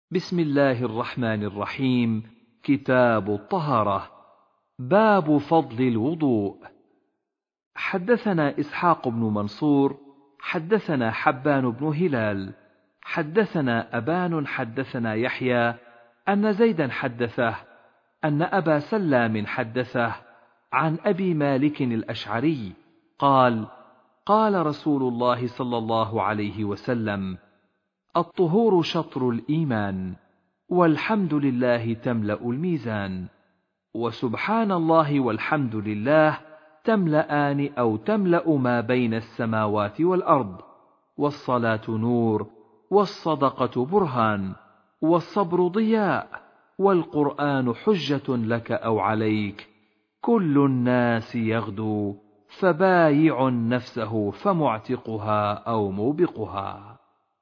بسم الله الرحمن الرحيم. كتاب الطهارة. باب فضل الوضوء. حدثنا إسحاق بن منصور حدثنا حبان بن هلال حدثنا أبان حدثنا يحيى أن زيدا حدثه أن أبا سلام حدثه عن أبي مالك الأشعري قال: قال رسول الله صلى الله عليه وسلم: الطهور شطر الإيمان، والحمد لله تملأ الميزان، وسبحان الله والحمد لله تملأان أو تملأ ما بين السماوات والأرض، والصلاة نور، والصدقة برهان، والصبر ضياء، والقرآن حجة لك أو عليك، كل الناس يغدو، فبايع نفسه فمعتقها أو موبقها.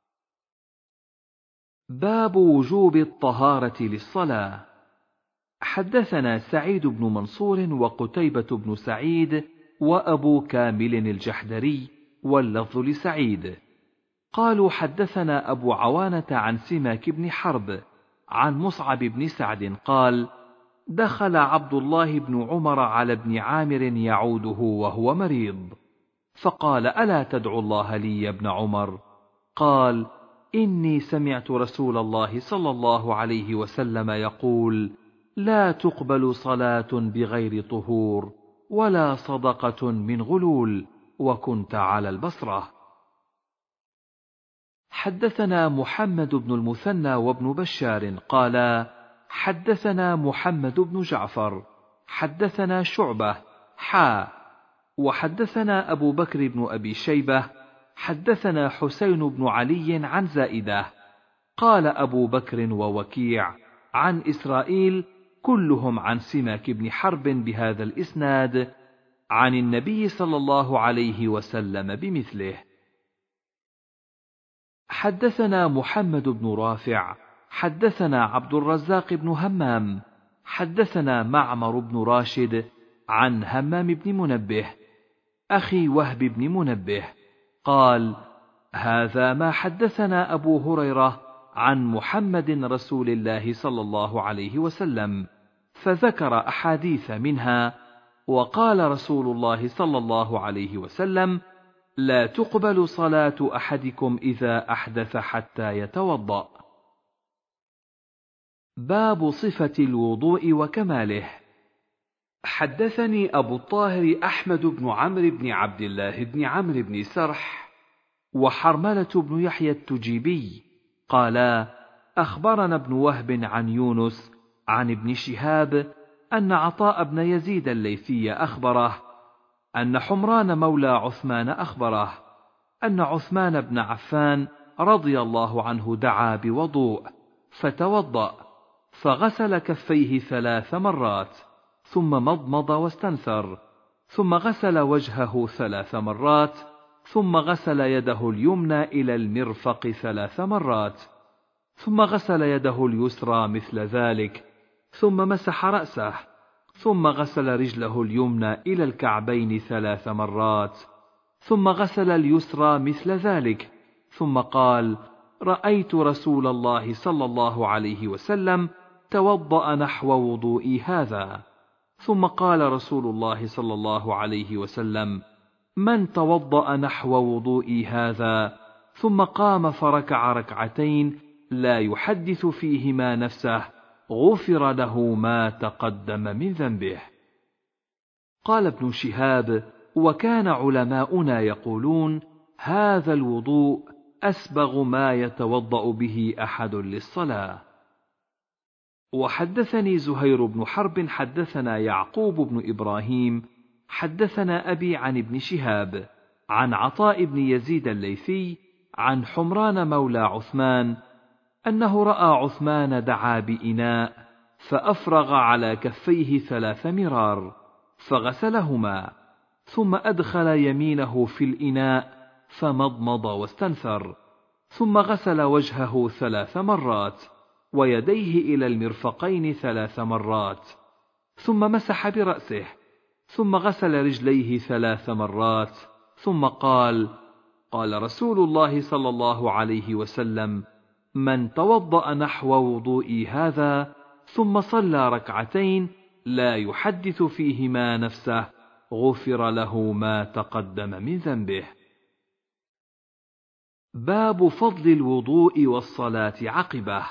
باب وجوب الطهارة للصلاة. حدثنا سعيد بن منصور وقتيبة بن سعيد وأبو كامل الجحدري، واللفظ لسعيد، قالوا: حدثنا أبو عوانة عن سماك بن حرب عن مصعب بن سعد قال: دخل عبد الله بن عمر على ابن عامر يعوده وهو مريض، فقال: ألا تدعو الله لي يا ابن عمر؟ قال: إني سمعت رسول الله صلى الله عليه وسلم يقول: لا تقبل صلاة بغير طهور، ولا صدقة من غلول، وكنت على البصرة. حدثنا محمد بن المثنى وابن بشار قالا: حدثنا محمد بن جعفر حدثنا شعبة وحدثنا أبو بكر بن أبي شيبة حدثنا حسين بن علي عن زائدة قال أبو بكر ووكيع عن إسرائيل كلهم عن سماك بن حرب بهذا الإسناد عن النبي صلى الله عليه وسلم بمثله. حدثنا محمد بن رافع حدثنا عبد الرزاق بن همام حدثنا معمر بن راشد عن همام بن منبه أخي وهب بن منبه قال: هذا ما حدثنا أبو هريرة عن محمد رسول الله صلى الله عليه وسلم، فذكر أحاديث منها، وقال رسول الله صلى الله عليه وسلم: لا تقبل صلاة أحدكم إذا أحدث حتى يتوضأ. باب صفة الوضوء وكماله. حدثني أبو الطاهر أحمد بن عمرو بن عبد الله بن عمرو بن سرح وحرملة بن يحيى التجيبي قالا: أخبرنا ابن وهب عن يونس عن ابن شهاب أن عطاء بن يزيد الليثي أخبره أن حمران مولى عثمان أخبره أن عثمان بن عفان رضي الله عنه دعا بوضوء فتوضأ، فغسل كفيه 3 مرات، ثم مضمض واستنثر، ثم غسل وجهه 3 مرات، ثم غسل يده اليمنى إلى المرفق 3 مرات، ثم غسل يده اليسرى مثل ذلك، ثم مسح رأسه، ثم غسل رجله اليمنى إلى الكعبين 3 مرات، ثم غسل اليسرى مثل ذلك، ثم قال: رأيت رسول الله صلى الله عليه وسلم توضأ نحو وضوئي هذا. ثم قال رسول الله صلى الله عليه وسلم: من توضأ نحو وضوئي هذا ثم قام فركع 2 ركعتين لا يحدث فيهما نفسه غفر له ما تقدم من ذنبه. قال ابن شهاب: وكان علماؤنا يقولون: هذا الوضوء أسبغ ما يتوضأ به أحد للصلاة. وحدثني زهير بن حرب حدثنا يعقوب بن إبراهيم حدثنا أبي عن ابن شهاب عن عطاء بن يزيد الليثي عن حمران مولى عثمان أنه رأى عثمان دعا بإناء فأفرغ على كفيه 3 مرار فغسلهما، ثم أدخل يمينه في الإناء فمضمض واستنثر، ثم غسل وجهه 3 مرات ويديه إلى المرفقين 3 مرات، ثم مسح برأسه، ثم غسل رجليه 3 مرات، ثم قال: قال رسول الله صلى الله عليه وسلم: من توضأ نحو وضوئي هذا ثم صلى ركعتين لا يحدث فيهما نفسه غفر له ما تقدم من ذنبه. باب فضل الوضوء والصلاة عقبه.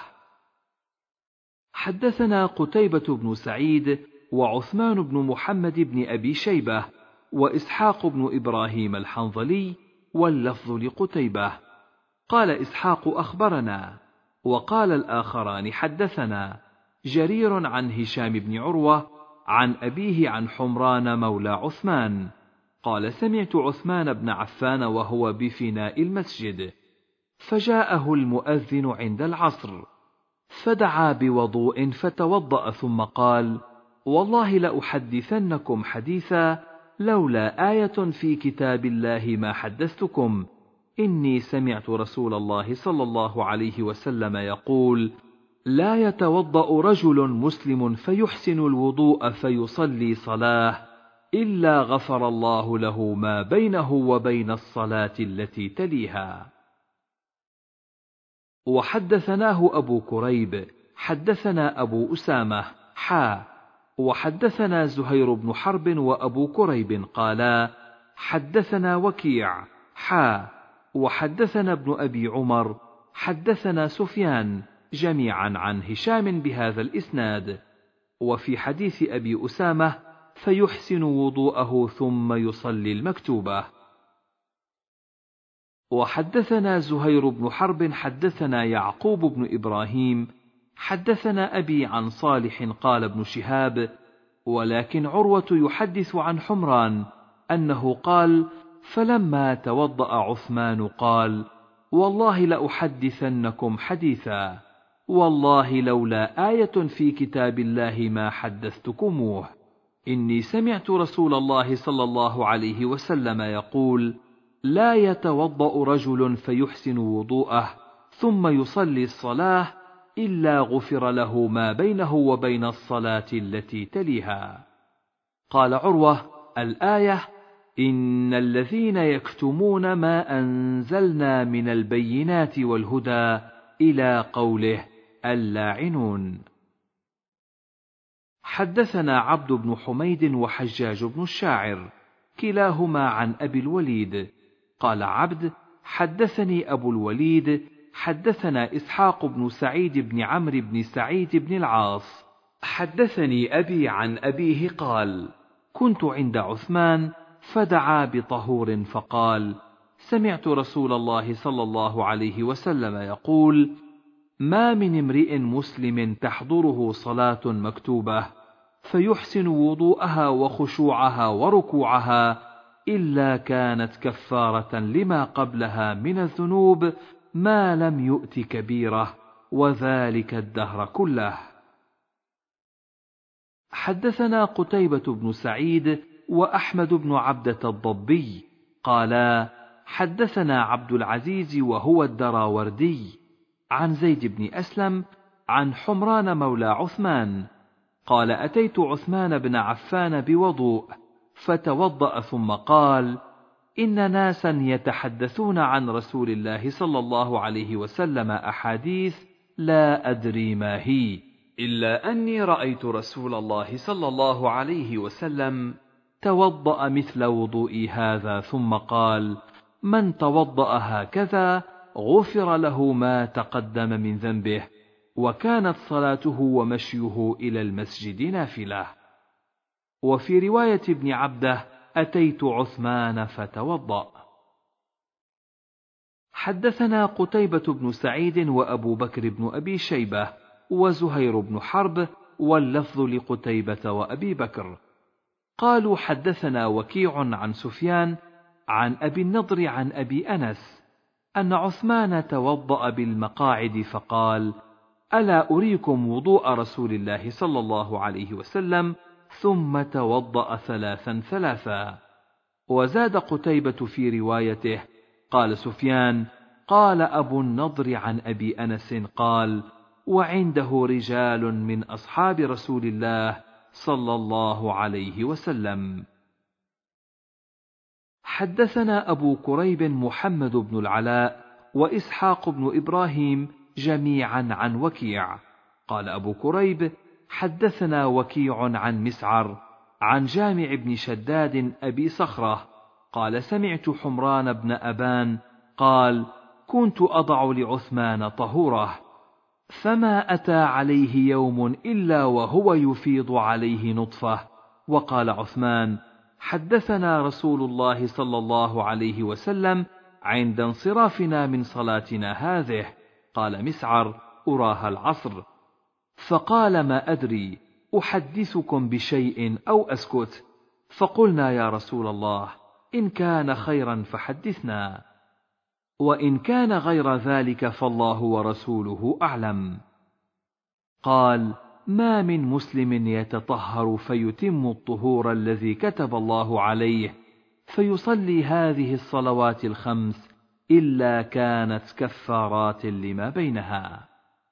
حدثنا قتيبة بن سعيد وعثمان بن محمد بن أبي شيبة وإسحاق بن إبراهيم الحنظلي، واللفظ لقتيبة. قال إسحاق أخبرنا، وقال الآخران حدثنا جرير عن هشام بن عروة عن أبيه عن حمران مولى عثمان قال: سمعت عثمان بن عفان وهو بفناء المسجد، فجاءه المؤذن عند العصر، فدعا بوضوء فتوضأ ثم قال: والله لأحدثنكم حديثا لولا آية في كتاب الله ما حدثتكم، إني سمعت رسول الله صلى الله عليه وسلم يقول: لا يتوضأ رجل مسلم فيحسن الوضوء فيصلي صلاة إلا غفر الله له ما بينه وبين الصلاة التي تليها. وحدثناه أبو كريب حدثنا أبو أسامة وحدثنا زهير بن حرب وأبو كريب قالا حدثنا وكيع وحدثنا ابن أبي عمر حدثنا سفيان جميعا عن هشام بهذا الإسناد. وفي حديث أبي أسامة: فيحسن وضوءه ثم يصلي المكتوبة. وحدثنا زهير بن حرب حدثنا يعقوب بن إبراهيم حدثنا أبي عن صالح قال ابن شهاب: ولكن عروة يحدث عن حمران أنه قال: فلما توضأ عثمان قال: والله لأحدثنكم حديثا، والله لولا آية في كتاب الله ما حدثتكموه، إني سمعت رسول الله صلى الله عليه وسلم يقول: لا يتوضأ رجل فيحسن وضوءه ثم يصلي الصلاة إلا غفر له ما بينه وبين الصلاة التي تليها. قال عروة: الآية: إن الذين يكتمون ما أنزلنا من البينات والهدى إلى قوله اللاعنون. حدثنا عبد بن حميد وحجاج بن الشاعر كلاهما عن أبي الوليد قال عبد: حدثني أبو الوليد حدثنا إسحاق بن سعيد بن عمرو بن سعيد بن العاص حدثني أبي عن أبيه قال: كنت عند عثمان فدعا بطهور فقال: سمعت رسول الله صلى الله عليه وسلم يقول: ما من امرئ مسلم تحضره صلاة مكتوبة فيحسن وضوءها وخشوعها وركوعها إلا كانت كفارة لما قبلها من الذنوب ما لم يؤت كبيرة، وذلك الدهر كله. حدثنا قتيبة بن سعيد وأحمد بن عبدة الضبي قالا حدثنا عبد العزيز وهو الدراوردي عن زيد بن أسلم عن حمران مولى عثمان قال: أتيت عثمان بن عفان بوضوء فتوضأ ثم قال: إن ناسا يتحدثون عن رسول الله صلى الله عليه وسلم أحاديث لا أدري ما هي، إلا أني رأيت رسول الله صلى الله عليه وسلم توضأ مثل وضوئي هذا ثم قال: من توضأ هكذا غفر له ما تقدم من ذنبه، وكانت صلاته ومشيه إلى المسجد نافلة. وفي رواية ابن عبده: أتيت عثمان فتوضأ. حدثنا قتيبة بن سعيد وأبو بكر بن أبي شيبة وزهير بن حرب، واللفظ لقتيبة وأبي بكر. قالوا حدثنا وكيع عن سفيان عن أبي النضر عن أبي أنس أن عثمان توضأ بالمقاعد فقال: ألا أريكم وضوء رسول الله صلى الله عليه وسلم؟ ثم توضأ ثلاثا ثلاثا. وزاد قتيبة في روايته: قال سفيان: قال أبو النضر عن أبي أنس قال: وعنده رجال من أصحاب رسول الله صلى الله عليه وسلم. حدثنا أبو كريب محمد بن العلاء وإسحاق بن إبراهيم جميعا عن وكيع. قال أبو كريب: حدثنا وكيع عن مسعر عن جامع بن شداد أبي صخرة قال: سمعت حمران بن أبان قال: كنت أضع لعثمان طهوره، فما أتى عليه يوم إلا وهو يفيض عليه نطفة. وقال عثمان: حدثنا رسول الله صلى الله عليه وسلم عند انصرافنا من صلاتنا هذه. قال مسعر: أراها العصر. فقال: ما أدري أحدثكم بشيء أو أسكت؟ فقلنا: يا رسول الله، إن كان خيرا فحدثنا، وإن كان غير ذلك فالله ورسوله أعلم. قال: ما من مسلم يتطهر فيتم الطهور الذي كتب الله عليه فيصلي هذه الصلوات الخمس إلا كانت كفارات لما بينها.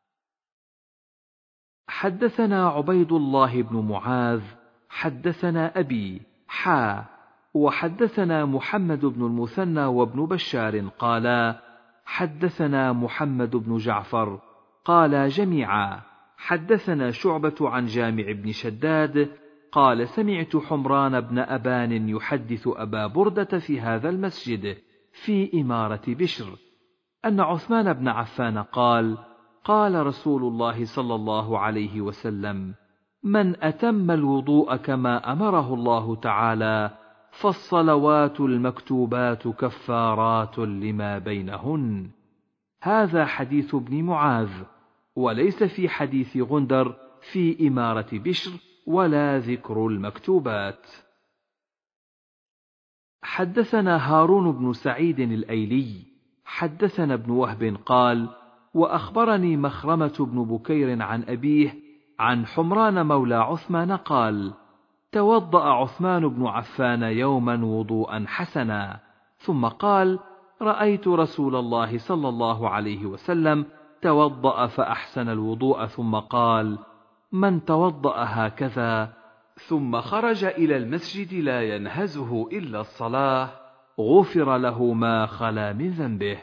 حدثنا عبيد الله بن معاذ حدثنا أبي وحدثنا محمد بن المثنى وابن بشار قالا: حدثنا محمد بن جعفر قالا جميعا: حدثنا شعبة عن جامع بن شداد قال: سمعت حمران بن أبان يحدث أبا بردة في هذا المسجد في إمارة بشر أن عثمان بن عفان قال: قال رسول الله صلى الله عليه وسلم: من أتم الوضوء كما أمره الله تعالى فالصلوات المكتوبات كفارات لما بينهن. هذا حديث ابن معاذ، وليس في حديث غندر في إمارة بشر ولا ذكر المكتوبات. حدثنا هارون بن سعيد الأيلي حدثنا ابن وهب قال: وأخبرني مخرمة بن بكير عن أبيه عن حمران مولى عثمان قال: توضأ عثمان بن عفان يوما وضوءا حسنا، ثم قال: رأيت رسول الله صلى الله عليه وسلم توضأ فأحسن الوضوء، ثم قال: من توضأ هكذا ثم خرج إلى المسجد لا ينهزه إلا الصلاة غفر له ما خلا من ذنبه.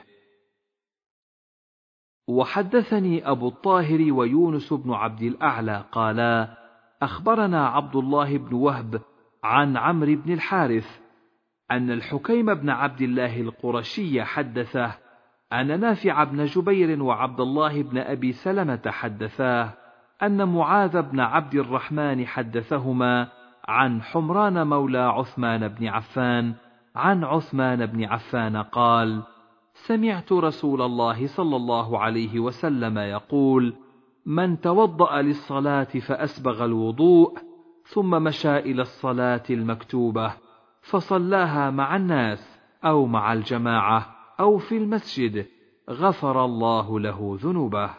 وحدثني أبو الطاهر ويونس بن عبد الأعلى قالا: أخبرنا عبد الله بن وهب عن عمرو بن الحارث أن الحكيم بن عبد الله القرشي حدثه أن نافع بن جبير وعبد الله بن أبي سلمة حدثاه أن معاذ بن عبد الرحمن حدثهما عن حمران مولى عثمان بن عفان عن عثمان بن عفان قال: سمعت رسول الله صلى الله عليه وسلم يقول: من توضأ للصلاة فأسبغ الوضوء ثم مشى إلى الصلاة المكتوبة فصلاها مع الناس أو مع الجماعة أو في المسجد غفر الله له ذنوبه.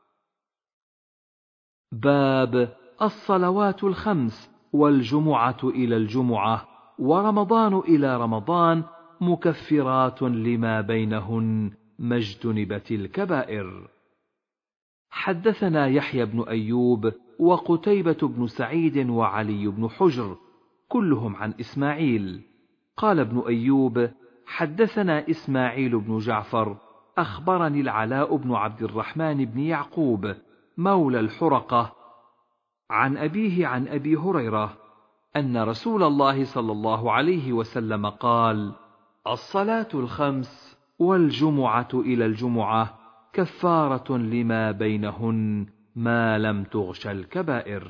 باب الصلوات الخمس والجمعة إلى الجمعة ورمضان إلى رمضان مكفرات لما بينهن ما اجتنبت الكبائر. حدثنا يحيى بن أيوب وقتيبة بن سعيد وعلي بن حجر كلهم عن إسماعيل. قال ابن أيوب: حدثنا إسماعيل بن جعفر أخبرني العلاء بن عبد الرحمن بن يعقوب مولى الحرقة عن أبيه عن أبي هريرة أن رسول الله صلى الله عليه وسلم قال: الصلاة الخمس والجمعة إلى الجمعة كفارة لما بينهن ما لم تغش الكبائر.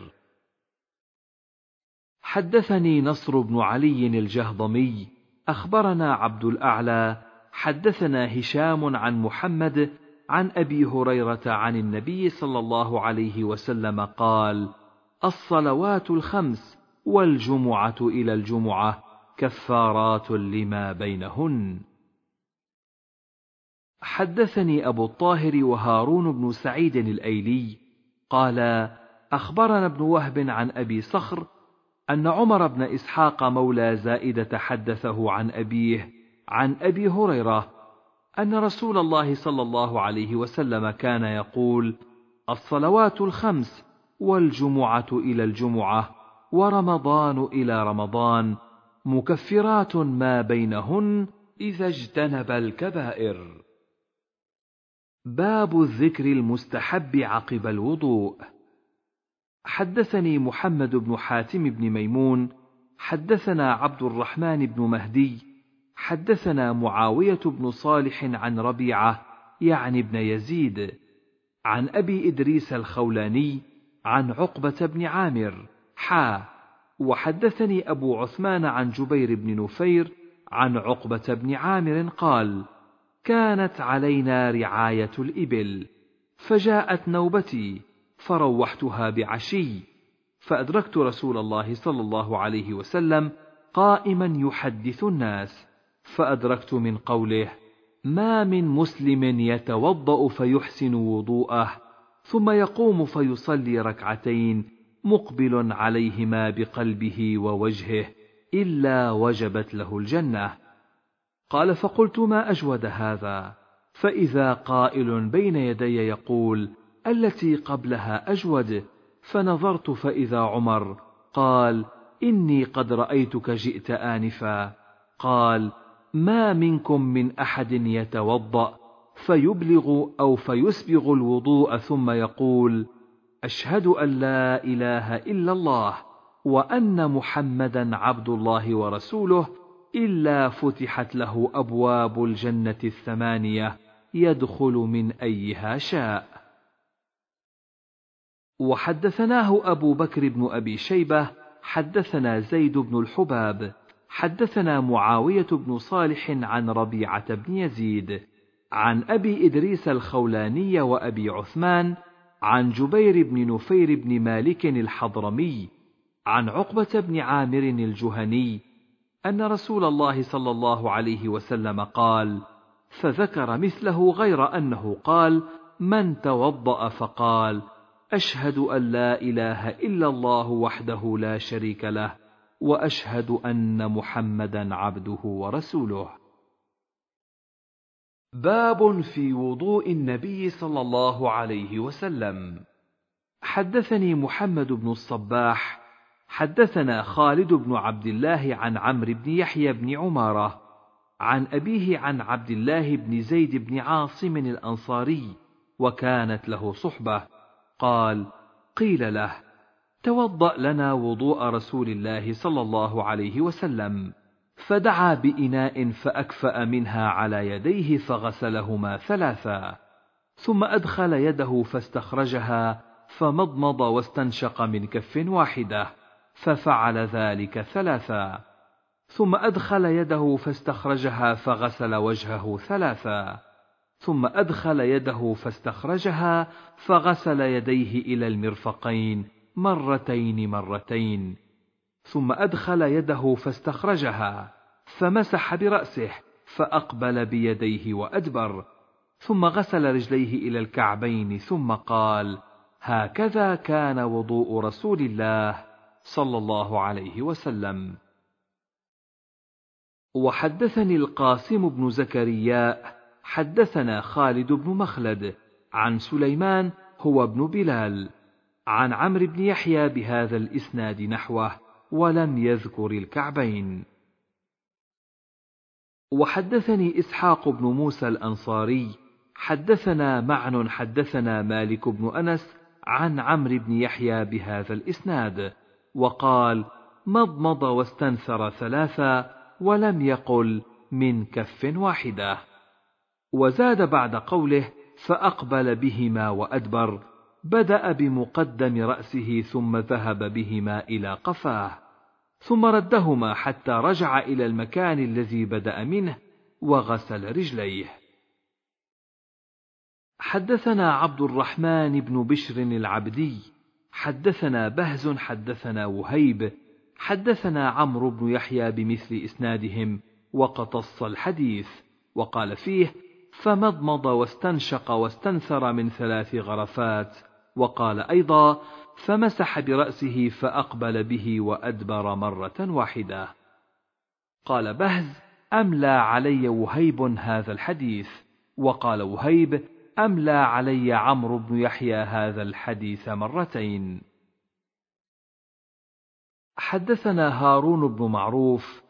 حدثني نصر بن علي الجهضمي أخبرنا عبد الأعلى حدثنا هشام عن محمد عن أبي هريرة عن النبي صلى الله عليه وسلم قال: الصلوات الخمس والجمعة إلى الجمعة كفارات لما بينهن. حدثني أبو الطاهر وهارون بن سعيد الأيلي قال: أخبرنا ابن وهب عن أبي صخر أن عمر بن إسحاق مولى زائدة حدثه عن أبيه عن أبي هريرة أن رسول الله صلى الله عليه وسلم كان يقول: الصلوات الخمس والجمعة إلى الجمعة ورمضان إلى رمضان مكفرات ما بينهن إذا اجتنب الكبائر. باب الذكر المستحب عقب الوضوء. حدثني محمد بن حاتم بن ميمون حدثنا عبد الرحمن بن مهدي حدثنا معاوية بن صالح عن ربيعة يعني ابن يزيد عن أبي إدريس الخولاني عن عقبة بن عامر وحدثني أبو عثمان عن جبير بن نفير عن عقبة بن عامر قال: كانت علينا رعاية الإبل، فجاءت نوبتي فروحتها بعشي، فأدركت رسول الله صلى الله عليه وسلم قائما يحدث الناس، فأدركت من قوله: ما من مسلم يتوضأ فيحسن وضوءه ثم يقوم فيصلي ركعتين مقبل عليهما بقلبه ووجهه إلا وجبت له الجنة. قال: فقلت: ما أجود هذا؟ فإذا قائل بين يدي يقول: التي قبلها أجود. فنظرت فإذا عمر قال: إني قد رأيتك جئت آنفا. قال: ما منكم من أحد يتوضأ فيبلغ أو فيسبغ الوضوء ثم يقول: أشهد أن لا إله إلا الله وأن محمدا عبد الله ورسوله، إلا فتحت له أبواب الجنة 8 يدخل من أيها شاء. وحدثناه أبو بكر بن أبي شيبة حدثنا زيد بن الحباب حدثنا معاوية بن صالح عن ربيعة بن يزيد عن أبي إدريس الخولاني وأبي عثمان عن جبير بن نفير بن مالك الحضرمي عن عقبة بن عامر الجهني أن رسول الله صلى الله عليه وسلم قال، فذكر مثله غير أنه قال: من توضأ فقال: أشهد أن لا إله إلا الله وحده لا شريك له وأشهد أن محمدا عبده ورسوله. باب في وضوء النبي صلى الله عليه وسلم. حدثني محمد بن الصباح حدثنا خالد بن عبد الله عن عمرو بن يحيى بن عمارة عن أبيه عن عبد الله بن زيد بن عاصم الأنصاري وكانت له صحبة قال: قيل له: توضأ لنا وضوء رسول الله صلى الله عليه وسلم، فدعا بإناء فأكفأ منها على يديه فغسلهما 3، ثم أدخل يده فاستخرجها فمضمض واستنشق من كف واحدة، ففعل ذلك 3، ثم أدخل يده فاستخرجها فغسل وجهه 3، ثم أدخل يده فاستخرجها فغسل يديه إلى المرفقين 2 ثم أدخل يده فاستخرجها فمسح برأسه فأقبل بيديه وأدبر، ثم غسل رجليه إلى الكعبين ثم قال: هكذا كان وضوء رسول الله صلى الله عليه وسلم. وحدثني القاسم بن زكريا حدثنا خالد بن مخلد عن سليمان هو ابن بلال عن عمرو بن يحيى بهذا الإسناد نحوه ولم يذكر الكعبين. وحدثني إسحاق بن موسى الأنصاري حدثنا معن حدثنا مالك بن أنس عن عمرو بن يحيى بهذا الإسناد وقال: مضمض واستنثر 3 ولم يقل من كف واحدة. وزاد بعد قوله: فأقبل بهما وأدبر، بدأ بمقدم رأسه ثم ذهب بهما إلى قفاه، ثم ردهما حتى رجع إلى المكان الذي بدأ منه وغسل رجليه. حدثنا عبد الرحمن بن بشر العبدي حدثنا بهز حدثنا وهيب حدثنا عمرو بن يحيى بمثل إسنادهم وقتص الحديث وقال فيه: فمضمض واستنشق واستنثر من 3 غرفات، وقال أيضا: فمسح برأسه فأقبل به وأدبر 1 قال بهز: أملى علي وهيب هذا الحديث، وقال وهيب: أملى علي عمرو بن يحيى هذا الحديث 2. حدثنا هارون بن معروف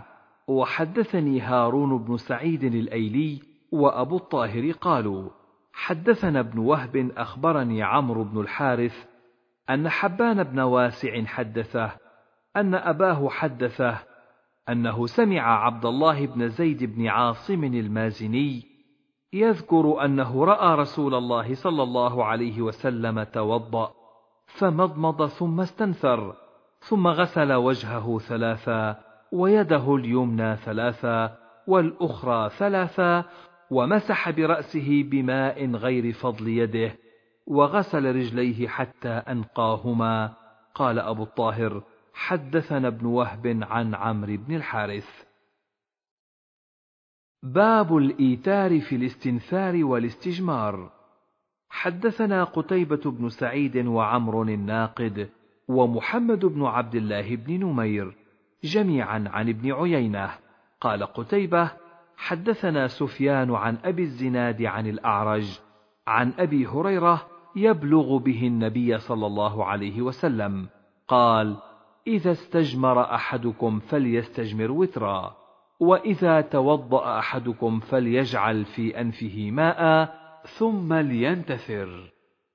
وحدثني هارون بن سعيد الأيلي وأبو الطاهر قالوا: حدثنا ابن وهب أخبرني عمرو بن الحارث أن حبان بن واسع حدثه أن أباه حدثه أنه سمع عبد الله بن زيد بن عاصم المازني يذكر أنه رأى رسول الله صلى الله عليه وسلم توضأ فمضمض ثم استنثر، ثم غسل وجهه 3 ويده اليمنى 3 والأخرى 3 ومسح برأسه بماء غير فضل يده وغسل رجليه حتى أنقاهما. قال أبو الطاهر: حدثنا ابن وهب عن عمرو بن الحارث. باب الإيتار في الاستنثار والاستجمار. حدثنا قتيبة بن سعيد وعمر الناقد ومحمد بن عبد الله بن نمير جميعا عن ابن عيينة. قال قتيبة: حدثنا سفيان عن أبي الزناد عن الأعرج عن أبي هريرة يبلغ به النبي صلى الله عليه وسلم قال: إذا استجمر أحدكم فليستجمر وترا، وإذا توضأ أحدكم فليجعل في أنفه ماء ثم لينتثر.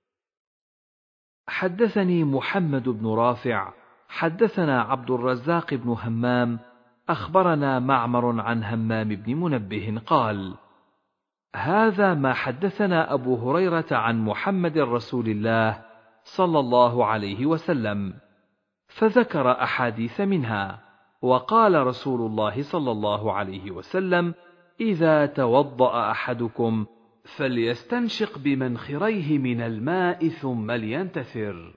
حدثني محمد بن رافع حدثنا عبد الرزاق بن همام أخبرنا معمر عن همام بن منبه قال: هذا ما حدثنا أبو هريرة عن محمد رسول الله صلى الله عليه وسلم، فذكر أحاديث منها، وقال رسول الله صلى الله عليه وسلم: إذا توضأ أحدكم فليستنشق بمنخريه من الماء ثم لينتثر.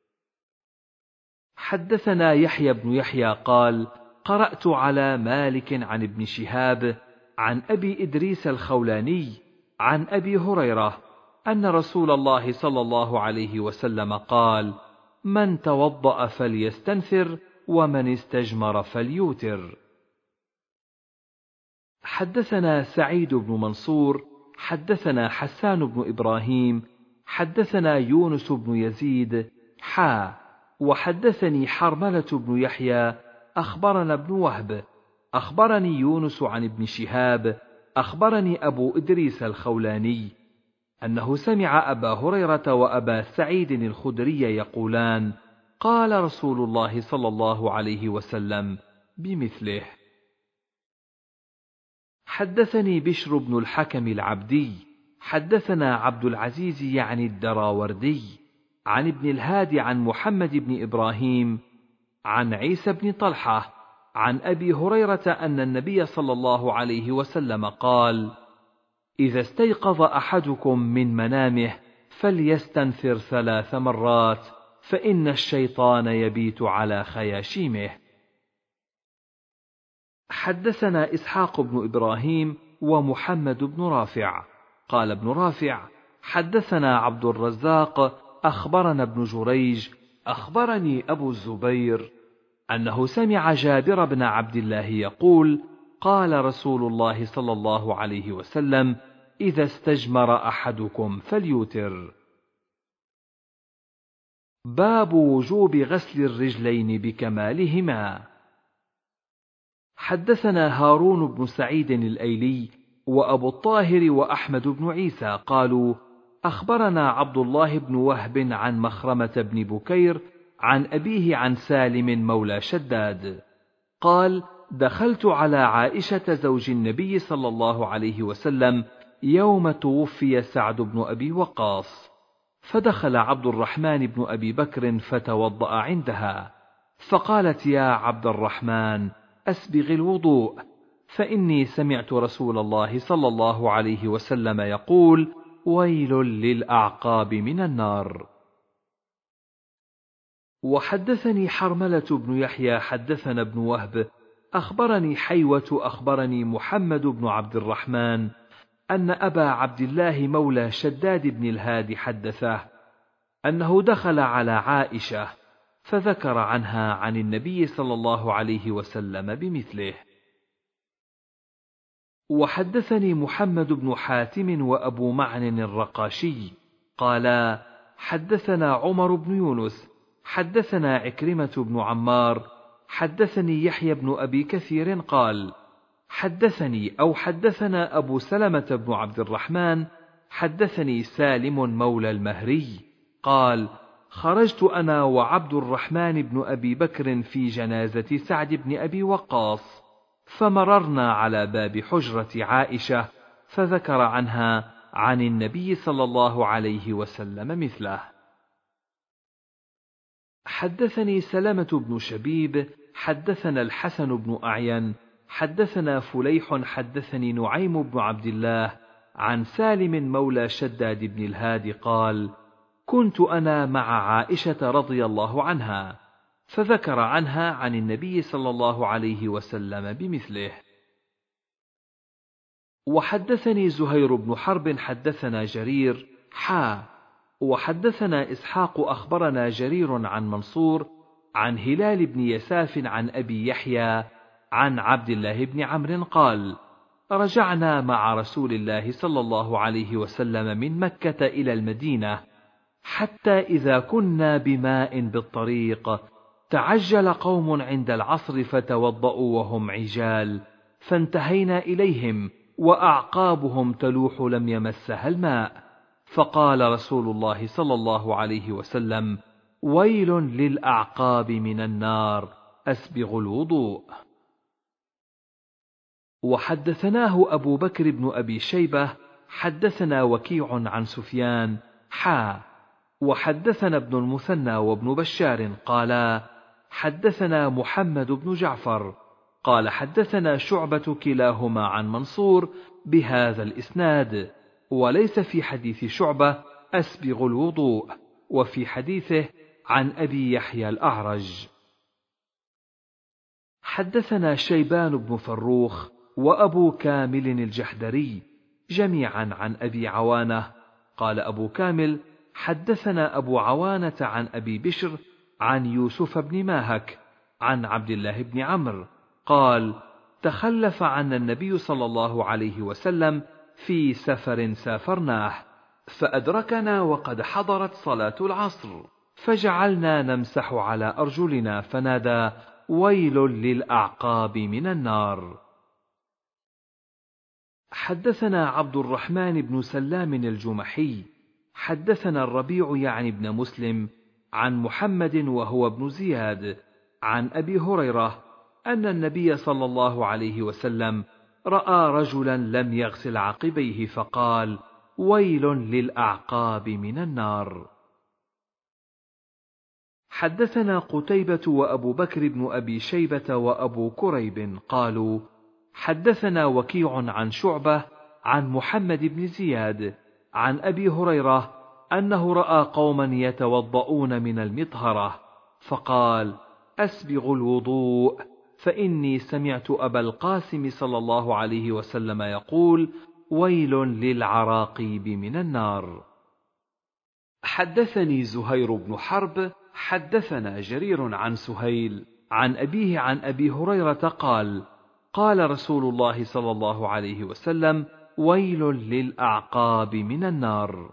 حدثنا يحيى بن يحيى قال: قرأت على مالك عن ابن شهاب عن أبي إدريس الخولاني عن أبي هريرة أن رسول الله صلى الله عليه وسلم قال: من توضأ فليستنثر ومن استجمر فليوتر. حدثنا سعيد بن منصور حدثنا حسان بن إبراهيم حدثنا يونس بن يزيد وحدثني حرملة بن يحيى أخبرنا ابن وهب أخبرني يونس عن ابن شهاب أخبرني أبو إدريس الخولاني أنه سمع أبا هريرة وأبا سعيد الخدري يقولان: قال رسول الله صلى الله عليه وسلم بمثله. حدثني بشر بن الحكم العبدي حدثنا عبد العزيز يعني الدراوردي عن ابن الهادي عن محمد بن إبراهيم عن عيسى بن طلحة عن أبي هريرة أن النبي صلى الله عليه وسلم قال: إذا استيقظ أحدكم من منامه فليستنثر 3 مرات فإن الشيطان يبيت على خياشيمه. حدثنا إسحاق بن إبراهيم ومحمد بن رافع قال ابن رافع: حدثنا عبد الرزاق أخبرنا ابن جريج أخبرني أبو الزبير أنه سمع جابر بن عبد الله يقول: قال رسول الله صلى الله عليه وسلم: إذا استجمر أحدكم فليوتر. باب وجوب غسل الرجلين بكمالهما. حدثنا هارون بن سعيد الأيلي وأبو الطاهر وأحمد بن عيسى قالوا: أخبرنا عبد الله بن وهب عن مخرمة بن بكير عن أبيه عن سالم مولى شداد قال: دخلت على عائشة زوج النبي صلى الله عليه وسلم يوم توفي سعد بن أبي وقاص، فدخل عبد الرحمن بن أبي بكر فتوضأ عندها، فقالت: يا عبد الرحمن أسبغ الوضوء، فإني سمعت رسول الله صلى الله عليه وسلم يقول: ويل للأعقاب من النار. وحدثني حرملة بن يحيى حدثنا ابن وهب أخبرني حيوة أخبرني محمد بن عبد الرحمن أن أبا عبد الله مولى شداد بن الهادي حدثه أنه دخل على عائشة فذكر عنها عن النبي صلى الله عليه وسلم بمثله. وحدثني محمد بن حاتم وأبو معن الرقاشي قالا: حدثنا عمر بن يونس حدثنا عكرمة بن عمار حدثني يحيى بن أبي كثير قال: حدثني أو حدثنا أبو سلمة بن عبد الرحمن حدثني سالم مولى المهري قال: خرجت أنا وعبد الرحمن بن أبي بكر في جنازة سعد بن أبي وقاص، فمررنا على باب حجرة عائشة، فذكر عنها عن النبي صلى الله عليه وسلم مثله. حدثني سلمة بن شبيب حدثنا الحسن بن أعين حدثنا فليح حدثني نعيم بن عبد الله عن سالم مولى شداد بن الهاد قال: كنت أنا مع عائشة رضي الله عنها، فذكر عنها عن النبي صلى الله عليه وسلم بمثله. وحدثني زهير بن حرب حدثنا جرير وحدثنا إسحاق أخبرنا جرير عن منصور عن هلال بن يساف عن أبي يحيى عن عبد الله بن عمرو قال: رجعنا مع رسول الله صلى الله عليه وسلم من مكة إلى المدينة، حتى إذا كنا بماء بالطريق تعجل قوم عند العصر فتوضأوا وهم عجال، فانتهينا إليهم وأعقابهم تلوح لم يمسها الماء، فقال رسول الله صلى الله عليه وسلم: ويل للأعقاب من النار، أسبغوا الوضوء. وحدثناه أبو بكر بن أبي شيبة حدثنا وكيع عن سفيان وحدثنا ابن المثنى وابن بشار قالا: حدثنا محمد بن جعفر قال حدثنا شعبة كلاهما عن منصور بهذا الإسناد، وليس في حديث شعبة أسبغ الوضوء، وفي حديثه عن أبي يحيى الأعرج. حدثنا شيبان بن فروخ وأبو كامل الجحدري جميعا عن أبي عوانة قال أبو كامل: حدثنا أبو عوانة عن أبي بشر عن يوسف بن ماهك عن عبد الله بن عمرو قال: تخلف عنا النبي صلى الله عليه وسلم في سفر سافرناه، فأدركنا وقد حضرت صلاة العصر، فجعلنا نمسح على أرجلنا، فنادى: ويل للأعقاب من النار. حدثنا عبد الرحمن بن سلام الجمحي حدثنا الربيع يعني ابن مسلم عن محمد وهو ابن زياد عن أبي هريرة أن النبي صلى الله عليه وسلم رأى رجلا لم يغسل عقبيه فقال: ويل للأعقاب من النار. حدثنا قتيبة وأبو بكر بن أبي شيبة وأبو كريب قالوا: حدثنا وكيع عن شعبة عن محمد بن زياد عن أبي هريرة أنه رأى قوما يتوضؤون من المطهرة، فقال: أسبغوا الوضوء، فإني سمعت أبا القاسم صلى الله عليه وسلم يقول: ويل للعراقيب من النار. حدثني زهير بن حرب حدثنا جرير عن سهيل عن أبيه عن أبي هريرة قال: قال رسول الله صلى الله عليه وسلم: ويل للأعقاب من النار.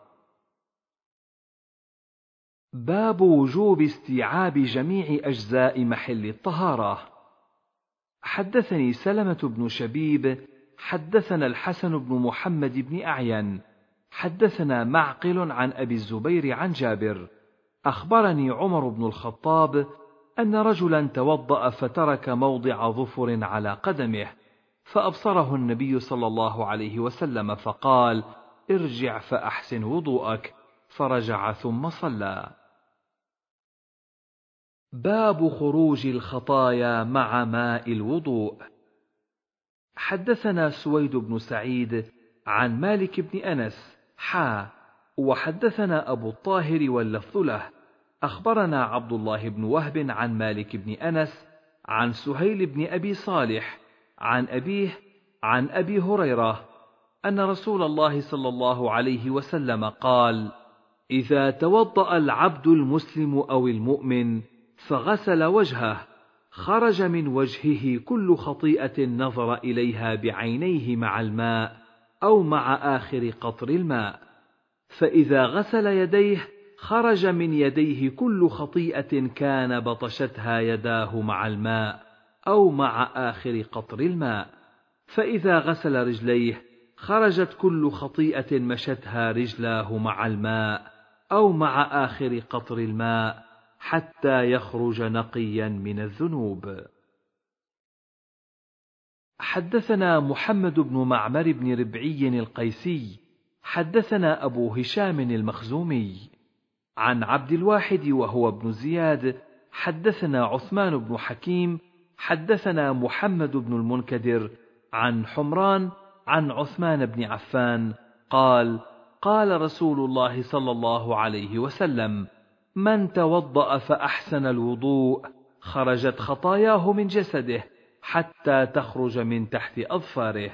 باب وجوب استيعاب جميع أجزاء محل الطهارة. حدثني سلمة بن شبيب حدثنا الحسن بن محمد بن أعين حدثنا معقل عن أبي الزبير عن جابر أخبرني عمر بن الخطاب أن رجلا توضأ فترك موضع ظفر على قدمه، فأبصره النبي صلى الله عليه وسلم فقال: ارجع فأحسن وضوءك، فرجع ثم صلى. باب خروج الخطايا مع ماء الوضوء. حدثنا سويد بن سعيد عن مالك بن أنس وحدثنا أبو الطاهر واللفظ له أخبرنا عبد الله بن وهب عن مالك بن أنس عن سهيل بن أبي صالح عن أبيه عن أبي هريرة أن رسول الله صلى الله عليه وسلم قال: إذا توضأ العبد المسلم أو المؤمن فغسل وجهه خرج من وجهه كل خطيئة نظر إليها بعينيه مع الماء أو مع آخر قطر الماء، فإذا غسل يديه خرج من يديه كل خطيئة كان بطشتها يداه مع الماء أو مع آخر قطر الماء، فإذا غسل رجليه خرجت كل خطيئة مشتها رجلاه مع الماء أو مع آخر قطر الماء حتى يخرج نقيا من الذنوب. حدثنا محمد بن معمر بن ربعي القيسي حدثنا أبو هشام المخزومي عن عبد الواحد وهو ابن زياد حدثنا عثمان بن حكيم حدثنا محمد بن المنكدر عن حمران عن عثمان بن عفان قال: قال رسول الله صلى الله عليه وسلم: من توضأ فأحسن الوضوء خرجت خطاياه من جسده حتى تخرج من تحت أظفاره.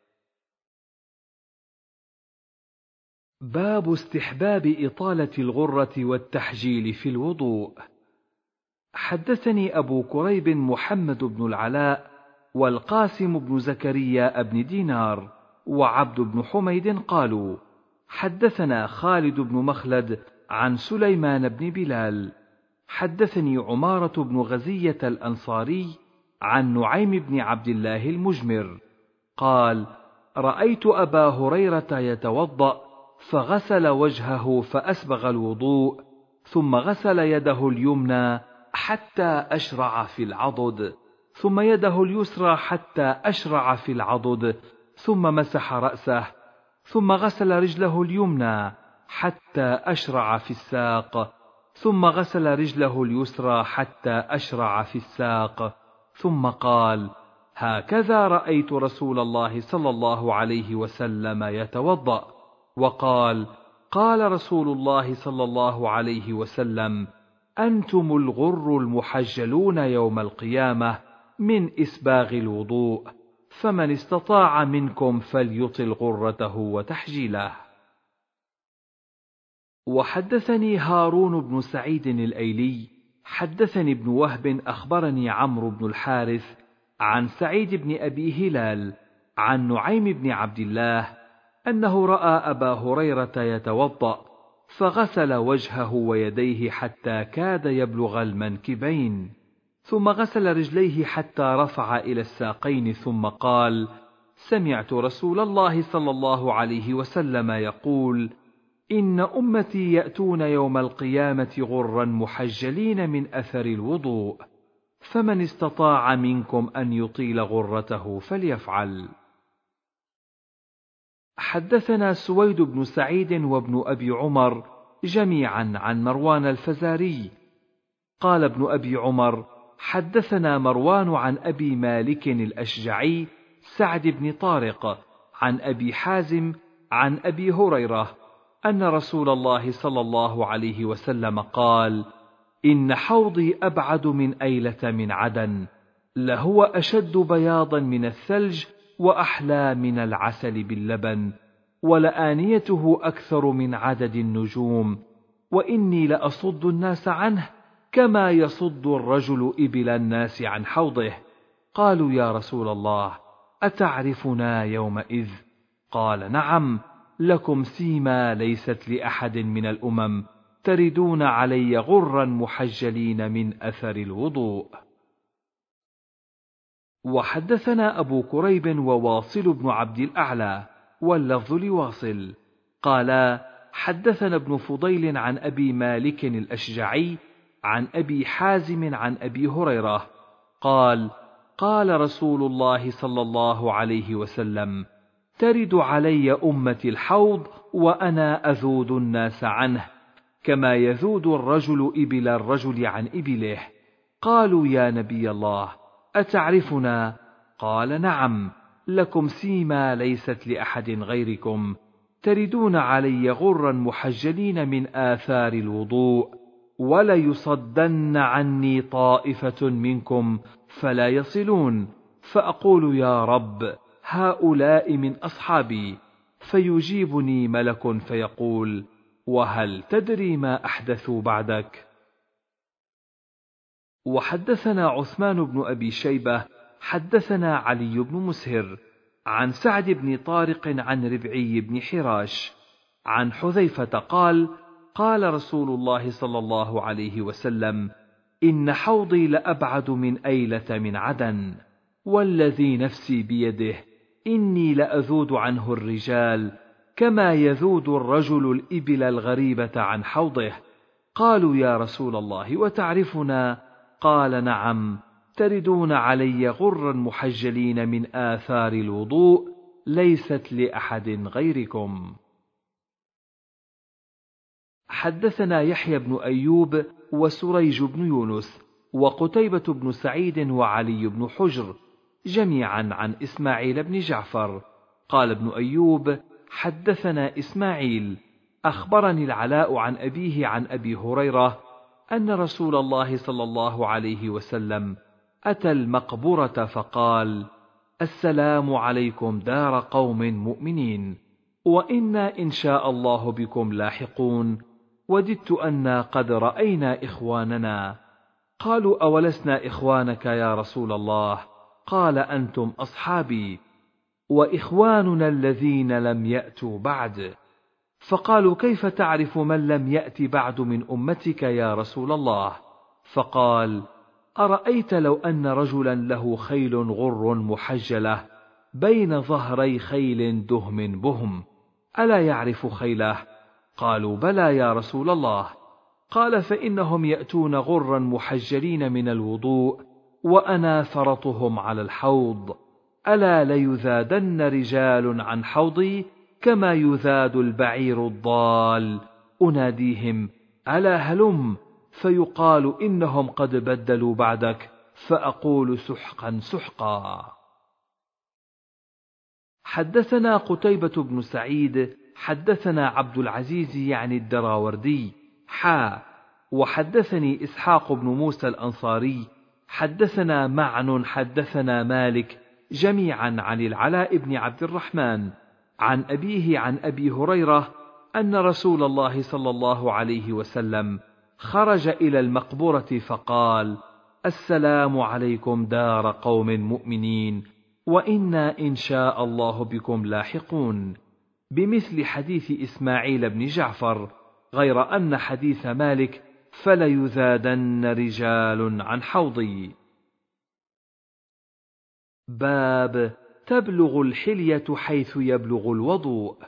باب استحباب إطالة الغرة والتحجيل في الوضوء. حدثني أبو كريب محمد بن العلاء والقاسم بن زكريا بن دينار وعبد بن حميد قالوا: حدثنا خالد بن مخلد عن سليمان بن بلال حدثني عمارة بن غزية الأنصاري عن نعيم بن عبد الله المجمر قال: رأيت أبا هريرة يتوضأ فغسل وجهه فأسبغ الوضوء ثم غسل يده اليمنى حتى أشرع في العضد ثم يده اليسرى حتى أشرع في العضد ثم مسح رأسه ثم غسل رجله اليمنى حتى أشرع في الساق ثم غسل رجله اليسرى حتى أشرع في الساق ثم قال: هكذا رأيت رسول الله صلى الله عليه وسلم يتوضأ. وقال: قال رسول الله صلى الله عليه وسلم: أنتم الغر المحجلون يوم القيامة من إسباغ الوضوء، فمن استطاع منكم فليطل غرته وتحجيله. وحدثني هارون بن سعيد الأيلي حدثني ابن وهب أخبرني عمرو بن الحارث عن سعيد بن أبي هلال عن نعيم بن عبد الله أنه رأى أبا هريرة يتوضأ فغسل وجهه ويديه حتى كاد يبلغ المنكبين ثم غسل رجليه حتى رفع إلى الساقين ثم قال: سمعت رسول الله صلى الله عليه وسلم يقول: إن أمتي يأتون يوم القيامة غرا محجلين من أثر الوضوء، فمن استطاع منكم أن يطيل غرته فليفعل. حدثنا سويد بن سعيد وابن أبي عمر جميعا عن مروان الفزاري قال ابن أبي عمر: حدثنا مروان عن أبي مالك الأشجعي سعد بن طارق عن أبي حازم عن أبي هريرة أن رسول الله صلى الله عليه وسلم قال: إن حوضي أبعد من أيلة من عدن، لهو أشد بياضا من الثلج وأحلى من العسل باللبن، ولآنيته أكثر من عدد النجوم، وإني لأصد الناس عنه كما يصد الرجل إبل الناس عن حوضه. قالوا: يا رسول الله، أتعرفنا يومئذ؟ قال: نعم، لكم سيما ليست لأحد من الأمم، تردون علي غرا محجلين من أثر الوضوء. وحدثنا أبو كريب وواصل بن عبد الأعلى واللفظ لواصل قالا: حدثنا ابن فضيل عن أبي مالك الأشجعي عن أبي حازم عن أبي هريرة قال: قال رسول الله صلى الله عليه وسلم: ترد علي أمتي الحوض وأنا أذود الناس عنه كما يذود الرجل إبل الرجل عن إبله. قالوا: يا نبي الله، أتعرفنا؟ قال: نعم، لكم سيما ليست لأحد غيركم، تردون علي غرا محجلين من آثار الوضوء، وليصدن عني طائفة منكم فلا يصلون، فأقول: يا رب، هؤلاء من أصحابي، فيجيبني ملك فيقول: وهل تدري ما أحدثوا بعدك؟ وحدثنا عثمان بن أبي شيبة حدثنا علي بن مسهر عن سعد بن طارق عن ربعي بن حراش عن حذيفة قال: قال رسول الله صلى الله عليه وسلم: إن حوضي لأبعد من أيلة من عدن، والذي نفسي بيده إني لأذود عنه الرجال كما يذود الرجل الإبل الغريبة عن حوضه. قالوا يا رسول الله وتعرفنا؟ قال نعم، تردون علي غرا محجلين من آثار الوضوء ليست لأحد غيركم. حدثنا يحيى بن أيوب وسريج بن يونس وقتيبة بن سعيد وعلي بن حجر جميعا عن إسماعيل بن جعفر. قال ابن أيوب حدثنا إسماعيل أخبرني العلاء عن أبيه عن أبي هريرة أن رسول الله صلى الله عليه وسلم أتى المقبرة فقال: السلام عليكم دار قوم مؤمنين، وإنا إن شاء الله بكم لاحقون، وددت أنا قد رأينا إخواننا. قالوا: أولسنا إخوانك يا رسول الله؟ قال: أنتم أصحابي، وإخواننا الذين لم يأتوا بعد. فقالوا: كيف تعرف من لم يأت بعد من أمتك يا رسول الله؟ فقال: أرأيت لو أن رجلا له خيل غر محجلة بين ظهري خيل دهم بهم، ألا يعرف خيله؟ قالوا: بلى يا رسول الله. قال: فإنهم يأتون غرا محجلين من الوضوء، وأنا فرطهم على الحوض، ألا ليذادن رجال عن حوضي كما يذاد البعير الضال، أناديهم: ألا هلم، فيقال إنهم قد بدلوا بعدك، فأقول: سحقا سحقا. حدثنا قتيبة بن سعيد حدثنا عبد العزيز يعني الدراوردي وحدثني إسحاق بن موسى الأنصاري حدثنا معن حدثنا مالك جميعا عن العلاء بن عبد الرحمن عن أبيه عن أبي هريرة أن رسول الله صلى الله عليه وسلم خرج إلى المقبرة فقال: السلام عليكم دار قوم مؤمنين، وإنا إن شاء الله بكم لاحقون، بمثل حديث إسماعيل بن جعفر، غير أن حديث مالك: فليذادن رجال عن حوضي. باب تبلغ الحلية حيث يبلغ الوضوء.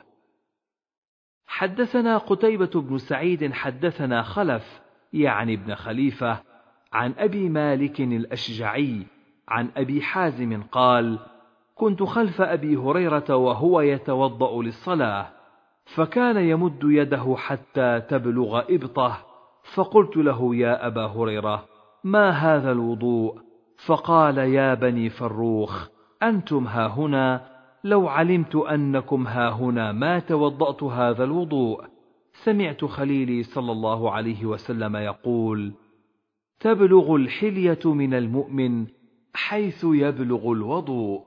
حدثنا قتيبة بن سعيد حدثنا خلف يعني ابن خليفة عن أبي مالك الأشجعي عن أبي حازم قال: كنت خلف أبي هريرة وهو يتوضأ للصلاة، فكان يمد يده حتى تبلغ إبطه، فقلت له: يا أبا هريرة، ما هذا الوضوء؟ فقال: يا بني فروخ، أنتم هاهنا، لو علمت أنكم هاهنا ما توضأت هذا الوضوء. سمعت خليلي صلى الله عليه وسلم يقول: تبلغ الحلية من المؤمن حيث يبلغ الوضوء.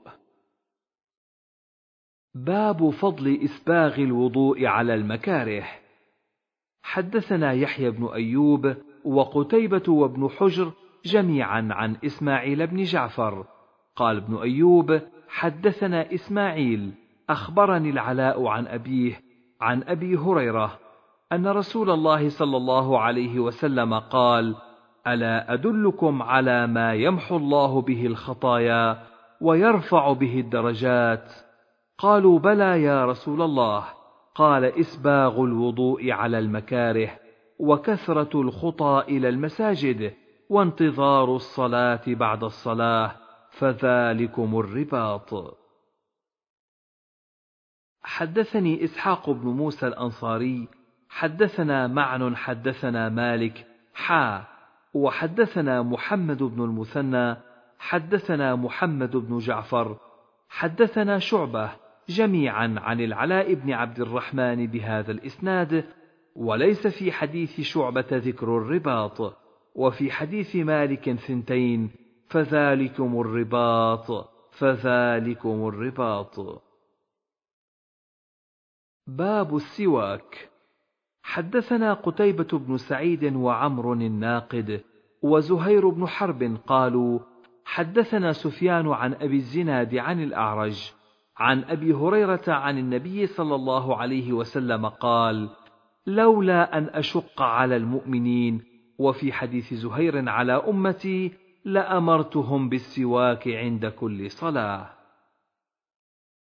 باب فضل إسباغ الوضوء على المكاره. حدثنا يحيى بن أيوب وقتيبة وابن حجر جميعا عن إسماعيل بن جعفر. قال ابن أيوب: حدثنا إسماعيل أخبرني العلاء عن أبيه عن أبي هريرة أن رسول الله صلى الله عليه وسلم قال: ألا أدلكم على ما يمحو الله به الخطايا ويرفع به الدرجات؟ قالوا: بلى يا رسول الله. قال: إسباغ الوضوء على المكاره، وكثرة الخطى إلى المساجد، وانتظار الصلاة بعد الصلاة، فذلكم الرباط. حدثني إسحاق بن موسى الأنصاري حدثنا معن حدثنا مالك وحدثنا محمد بن المثنى حدثنا محمد بن جعفر حدثنا شعبة جميعا عن العلاء بن عبد الرحمن بهذا الإسناد، وليس في حديث شعبة ذكر الرباط، وفي حديث مالك 2: فذلكم الرباط فذلكم الرباط. باب السواك. حدثنا قتيبة بن سعيد وعمر الناقد وزهير بن حرب قالوا: حدثنا سفيان عن أبي الزناد عن الأعرج عن أبي هريرة عن النبي صلى الله عليه وسلم قال: لولا أن أشق على المؤمنين، وفي حديث زهير على أمتي، لأمرتهم بالسواك عند كل صلاة.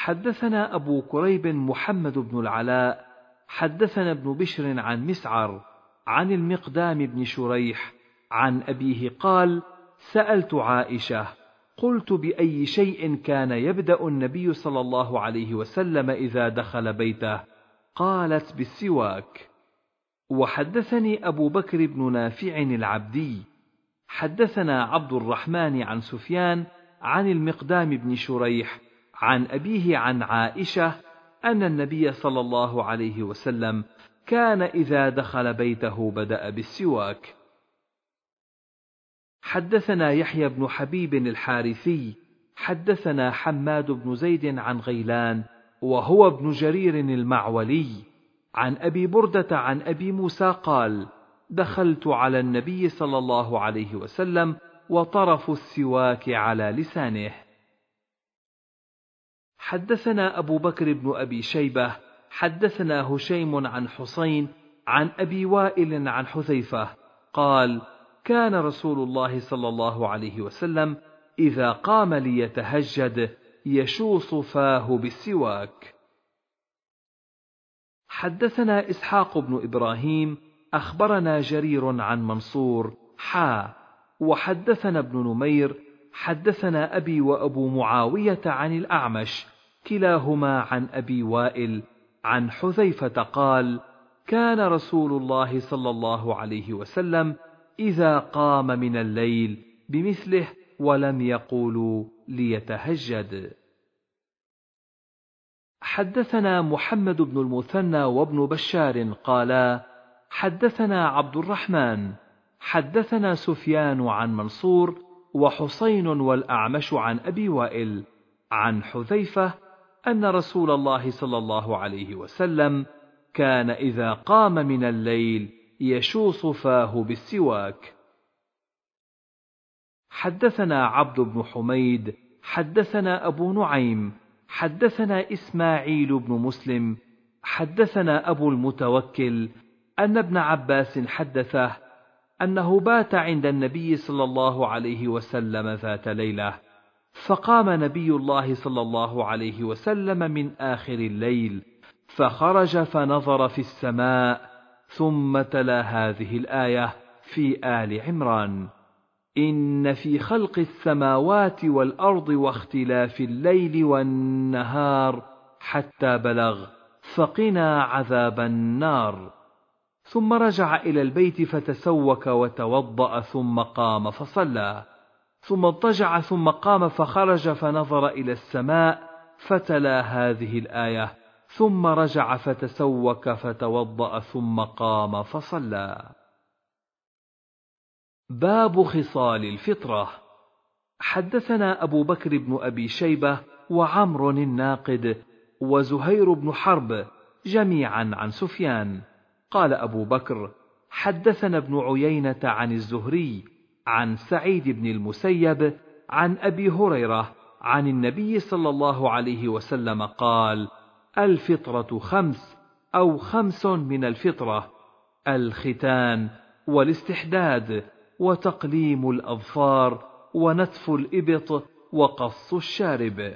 حدثنا أبو كريب محمد بن العلاء حدثنا ابن بشر عن مسعر عن المقدام بن شريح عن أبيه قال: سألت عائشة قلت: بأي شيء كان يبدأ النبي صلى الله عليه وسلم إذا دخل بيته؟ قالت: بالسواك. وحدثني أبو بكر بن نافع العبدي حدثنا عبد الرحمن عن سفيان عن المقدام بن شريح عن أبيه عن عائشة أن النبي صلى الله عليه وسلم كان إذا دخل بيته بدأ بالسواك. حدثنا يحيى بن حبيب الحارثي حدثنا حماد بن زيد عن غيلان وهو ابن جرير المعولي عن أبي بردة عن أبي موسى قال: دخلت على النبي صلى الله عليه وسلم وطرف السواك على لسانه. حدثنا أبو بكر بن أبي شيبة حدثنا هشيم عن حسين عن أبي وائل عن حذيفة قال: كان رسول الله صلى الله عليه وسلم إذا قام ليتهجد يشوص فاه بالسواك. حدثنا إسحاق بن إبراهيم أخبرنا جرير عن منصور وحدثنا ابن نمير حدثنا أبي وأبو معاوية عن الأعمش كلاهما عن أبي وائل عن حذيفة قال: كان رسول الله صلى الله عليه وسلم إذا قام من الليل بمثله ولم يقولوا ليتهجد. حدثنا محمد بن المثنى وابن بشار قالا: حدثنا عبد الرحمن حدثنا سفيان عن منصور وحسين والأعمش عن أبي وائل عن حذيفة أن رسول الله صلى الله عليه وسلم كان إذا قام من الليل يشوص فاه بالسواك. حدثنا عبد بن حميد حدثنا أبو نعيم حدثنا إسماعيل بن مسلم حدثنا أبو المتوكل أن ابن عباس حدثه أنه بات عند النبي صلى الله عليه وسلم ذات ليلة، فقام نبي الله صلى الله عليه وسلم من آخر الليل فخرج فنظر في السماء ثم تلا هذه الآية في آل عمران: إن في خلق السماوات والأرض واختلاف الليل والنهار حتى بلغ فقنا عذاب النار. ثم رجع إلى البيت فتسوك وتوضأ ثم قام فصلى، ثم اضطجع ثم قام فخرج فنظر إلى السماء فتلا هذه الآية ثم رجع فتسوك فتوضأ ثم قام فصلى. باب خصال الفطرة. حدثنا أبو بكر بن أبي شيبة وعمر الناقد وزهير بن حرب جميعا عن سفيان قال أبو بكر: حدثنا ابن عيينة عن الزهري عن سعيد بن المسيب عن أبي هريرة عن النبي صلى الله عليه وسلم قال: الفطرة 5 أو 5 من الفطرة: الختان والاستحداد وتقليم الأظفار ونتف الإبط وقص الشارب.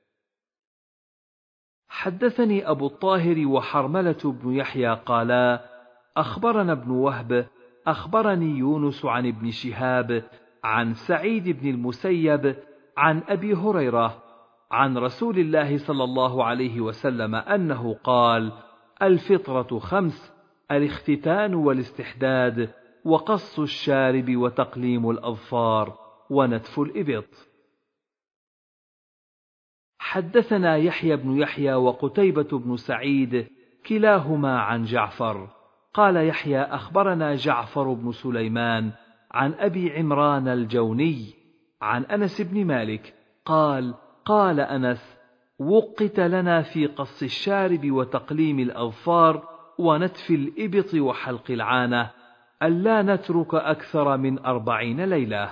حدثني أبو الطاهر وحرملة بن يحيى قالا: أخبرنا ابن وهب أخبرني يونس عن ابن شهاب عن سعيد بن المسيب عن أبي هريرة عن رسول الله صلى الله عليه وسلم أنه قال: الفطرة 5: الاختتان والاستحداد وقص الشارب وتقليم الأظفار ونتف الإبط. حدثنا يحيى بن يحيى وقتيبة بن سعيد كلاهما عن جعفر قال يحيى: أخبرنا جعفر بن سليمان عن أبي عمران الجوني عن أنس بن مالك قال: قال أنس: وقت لنا في قص الشارب وتقليم الأظفار ونتف الإبط وحلق العانة ألا نترك أكثر من 40 ليلة.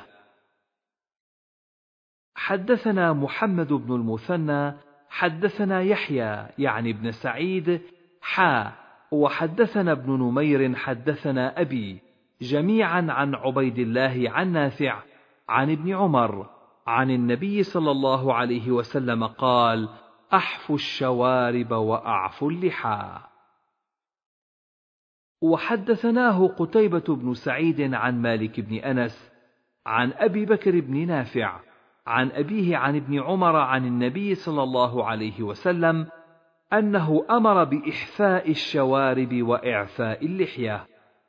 حدثنا محمد بن المثنى حدثنا يحيى يعني ابن سعيد وحدثنا ابن نمير حدثنا أبي جميعا عن عبيد الله عن نافع عن ابن عمر عن النبي صلى الله عليه وسلم قال: أحفوا الشوارب وأعفوا اللحى. وحدثناه قتيبة بن سعيد عن مالك بن أنس عن أبي بكر بن نافع عن أبيه عن ابن عمر عن النبي صلى الله عليه وسلم أنه أمر بإحفاء الشوارب وإعفاء اللحية.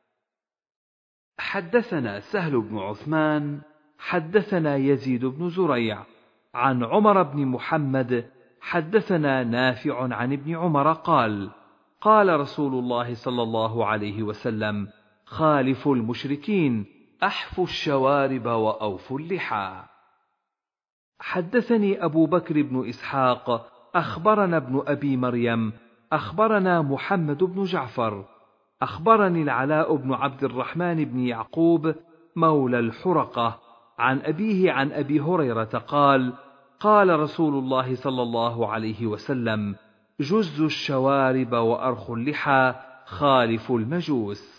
حدثنا سهل بن عثمان حدثنا يزيد بن زريع عن عمر بن محمد حدثنا نافع عن ابن عمر قال: قال رسول الله صلى الله عليه وسلم: خالفوا المشركين، أحفوا الشوارب وأوفوا اللحى. حدثني أبو بكر بن إسحاق أخبرنا ابن أبي مريم أخبرنا محمد بن جعفر أخبرني العلاء بن عبد الرحمن بن يعقوب مولى الحرقة عن أبيه عن أبي هريرة قال: قال رسول الله صلى الله عليه وسلم: جزوا الشوارب وأرخوا اللحى، خالفوا المجوس.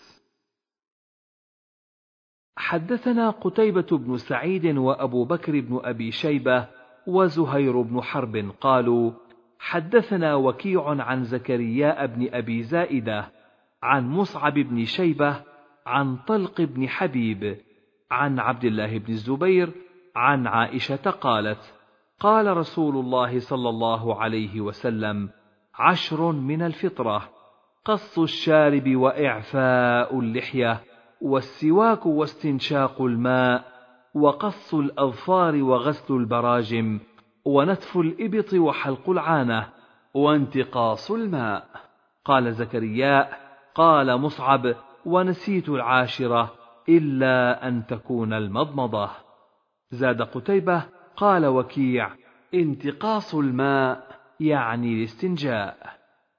حدثنا قتيبة بن سعيد وأبو بكر بن أبي شيبة وزهير بن حرب قالوا: حدثنا وكيع عن زكرياء بن أبي زائدة عن مصعب بن شيبة عن طلق بن حبيب عن عبد الله بن الزبير عن عائشة قالت: قال رسول الله صلى الله عليه وسلم: 10 من الفطرة: قص الشارب وإعفاء اللحية، والسواك واستنشاق الماء، وقص الأظفار وغسل البراجم، ونتف الإبط وحلق العانة، وانتقاص الماء. قال زكرياء: قال مصعب: ونسيت 10 إلا أن تكون المضمضة. زاد قتيبة: قال وكيع: انتقاص الماء يعني الاستنجاء.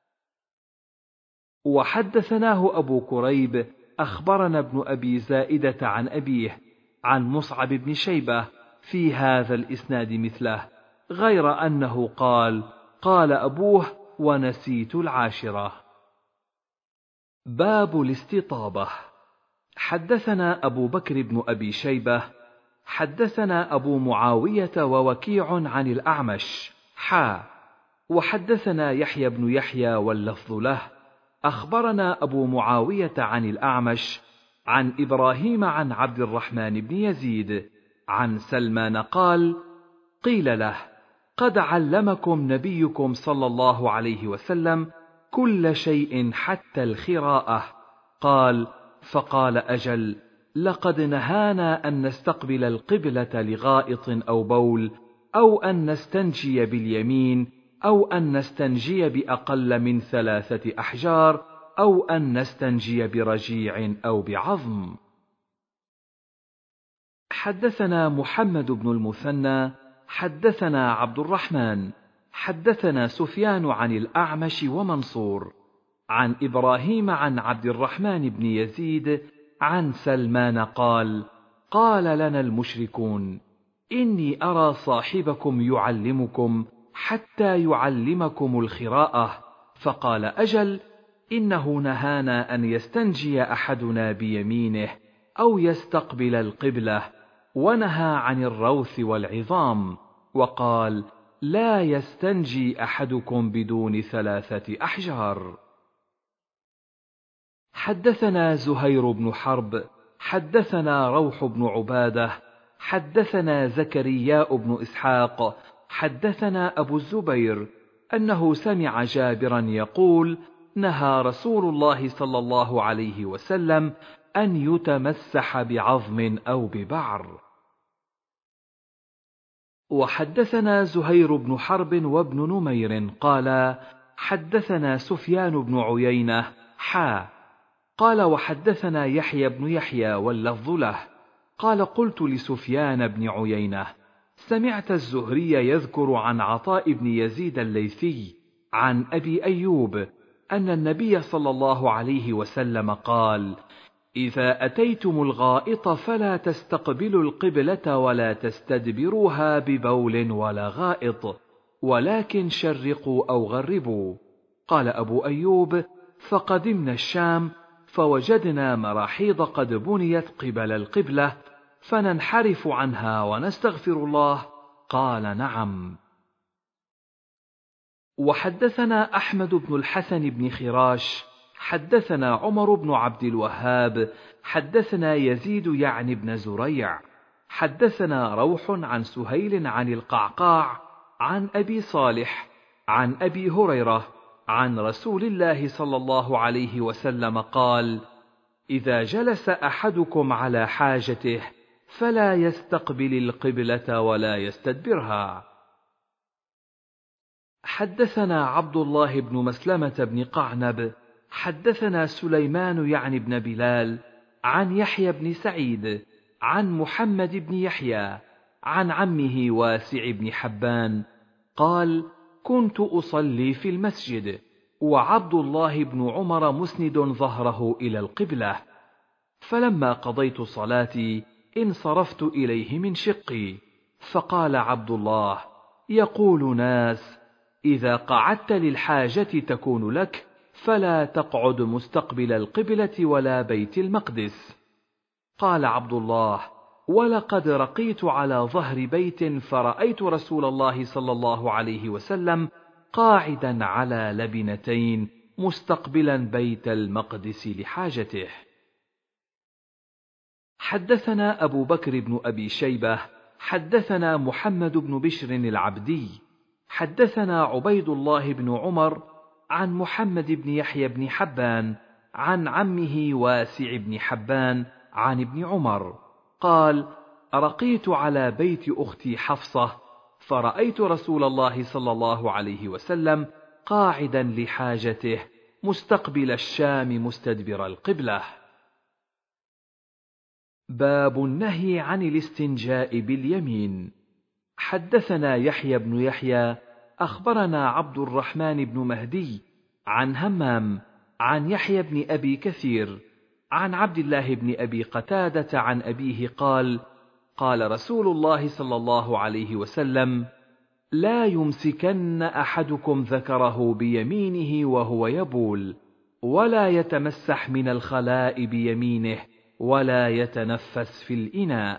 وحدثناه أبو كريب أخبرنا ابن أبي زائدة عن أبيه عن مصعب بن شيبة في هذا الإسناد مثله، غير أنه قال: قال أبوه: ونسيت 10. باب الاستطابة. حدثنا أبو بكر بن أبي شيبة حدثنا أبو معاوية ووكيع عن الأعمش وحدثنا يحيى بن يحيى واللفظ له أخبرنا أبو معاوية عن الأعمش عن إبراهيم عن عبد الرحمن بن يزيد عن سلمان قال: قيل له: قد علمكم نبيكم صلى الله عليه وسلم كل شيء حتى الخراءة. قال: فقال: أجل، لقد نهانا أن نستقبل القبلة لغائط أو بول، أو أن نستنجي باليمين، أو أن نستنجي بأقل من 3 أحجار، أو أن نستنجي برجيع أو بعظم. حدثنا محمد بن المثنى حدثنا عبد الرحمن حدثنا سفيان عن الأعمش ومنصور عن إبراهيم عن عبد الرحمن بن يزيد عن سلمان قال: قال لنا المشركون: إني أرى صاحبكم يعلمكم حتى يعلمكم الخراءة. فقال: أجل، إنه نهانا أن يستنجي أحدنا بيمينه أو يستقبل القبلة، ونهى عن الروث والعظام، وقال: لا يستنجي أحدكم بدون 3 أحجار. حدثنا زهير بن حرب حدثنا روح بن عبادة حدثنا زكرياء بن إسحاق حدثنا أبو الزبير أنه سمع جابرا يقول: نهى رسول الله صلى الله عليه وسلم أن يتمسح بعظم أو ببعر. وحدثنا زهير بن حرب وابن نمير قال: حدثنا سفيان بن عيينة قال: وحدثنا يحيى بن يحيى واللفظ له قال: قلت لسفيان بن عيينة: سمعت الزهري يذكر عن عطاء بن يزيد الليثي عن أبي أيوب أن النبي صلى الله عليه وسلم قال: إذا أتيتم الغائط فلا تستقبلوا القبلة ولا تستدبروها ببول ولا غائط، ولكن شرقوا أو غربوا. قال أبو أيوب: فقدمنا الشام فوجدنا مراحيض قد بنيت قبل القبلة، فننحرف عنها ونستغفر الله. قال: نعم. وحدثنا أحمد بن الحسن بن خراش حدثنا عمر بن عبد الوهاب حدثنا يزيد يعني بن زريع حدثنا روح عن سهيل عن القعقاع عن أبي صالح عن أبي هريرة عن رسول الله صلى الله عليه وسلم قال: إذا جلس أحدكم على حاجته فلا يستقبل القبلة ولا يستدبرها. حدثنا عبد الله بن مسلمة بن قعنب حدثنا سليمان يعني بن بلال عن يحيى بن سعيد عن محمد بن يحيى عن عمه واسع بن حبان قال: كنت أصلي في المسجد وعبد الله بن عمر مسند ظهره إلى القبلة، فلما قضيت صلاتي انصرفت إليه من شقي، فقال عبد الله: يقول ناس: إذا قعدت للحاجة تكون لك فلا تقعد مستقبل القبلة ولا بيت المقدس. قال عبد الله: ولقد رقيت على ظهر بيت فرأيت رسول الله صلى الله عليه وسلم قاعدا على لبنتين مستقبلا بيت المقدس لحاجته. حدثنا أبو بكر بن أبي شيبة حدثنا محمد بن بشر العبدي حدثنا عبيد الله بن عمر عن محمد بن يحيى بن حبان عن عمه واسع بن حبان عن ابن عمر قال: رقيت على بيت أختي حفصة فرأيت رسول الله صلى الله عليه وسلم قاعدا لحاجته مستقبل الشام مستدبر القبلة. باب النهي عن الاستنجاء باليمين. حدثنا يحيى بن يحيى أخبرنا عبد الرحمن بن مهدي عن همام عن يحيى بن أبي كثير عن عبد الله بن أبي قتادة عن أبيه قال: قال رسول الله صلى الله عليه وسلم: لا يمسكن أحدكم ذكره بيمينه وهو يبول، ولا يتمسح من الخلاء بيمينه، ولا يتنفس في الإناء.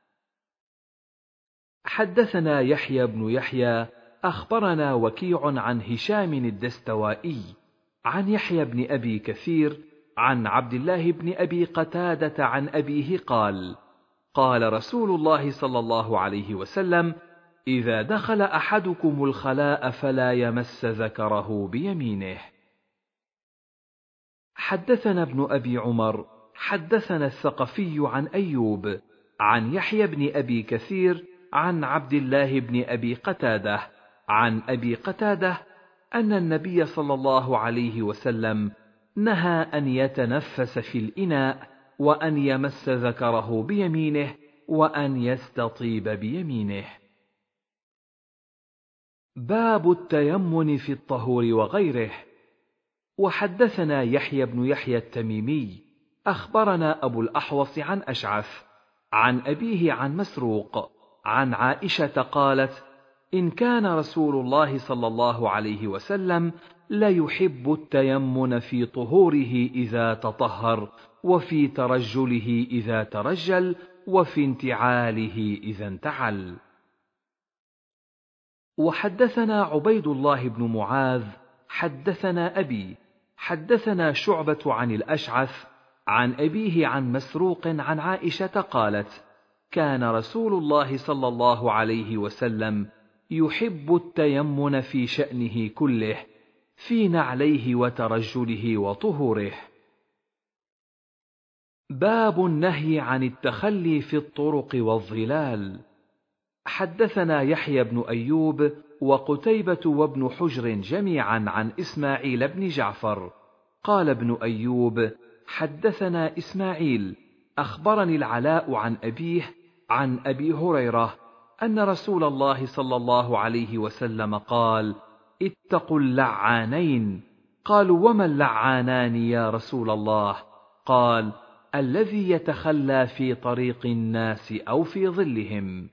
حدثنا يحيى بن يحيى أخبرنا وكيع عن هشام الدستوائي عن يحيى بن أبي كثير عن عبد الله بن أبي قتادة عن أبيه قال: قال رسول الله صلى الله عليه وسلم: إذا دخل أحدكم الخلاء فلا يمس ذكره بيمينه. حدثنا ابن أبي عمر حدثنا الثقفي عن أيوب عن يحيى بن أبي كثير عن عبد الله بن أبي قتادة عن أبي قتادة أن النبي صلى الله عليه وسلم نهى أن يتنفس في الإناء، وأن يمس ذكره بيمينه، وأن يستطيب بيمينه. باب التيمن في الطهور وغيره. وحدثنا يحيى بن يحيى التميمي أخبرنا أبو الأحوص عن أشعث عن أبيه عن مسروق عن عائشة قالت: إن كان رسول الله صلى الله عليه وسلم ليحب التيمن في طهوره إذا تطهر، وفي ترجله إذا ترجل، وفي انتعاله إذا انتعل. وحدثنا عبيد الله بن معاذ حدثنا أبي حدثنا شعبة عن الأشعث عن أبيه عن مسروق عن عائشة قالت: كان رسول الله صلى الله عليه وسلم يحب التيمن في شأنه كله، في نعليه وترجله وطهوره. باب النهي عن التخلي في الطرق والظلال. حدثنا يحيى بن أيوب وقتيبة وابن حجر جميعا عن إسماعيل بن جعفر قال ابن أيوب: حدثنا إسماعيل أخبرني العلاء عن أبيه عن أبي هريرة أن رسول الله صلى الله عليه وسلم قال: اتقوا اللعانين. قالوا: وما اللعانان يا رسول الله؟ قال: الذي يتخلى في طريق الناس أو في ظلهم.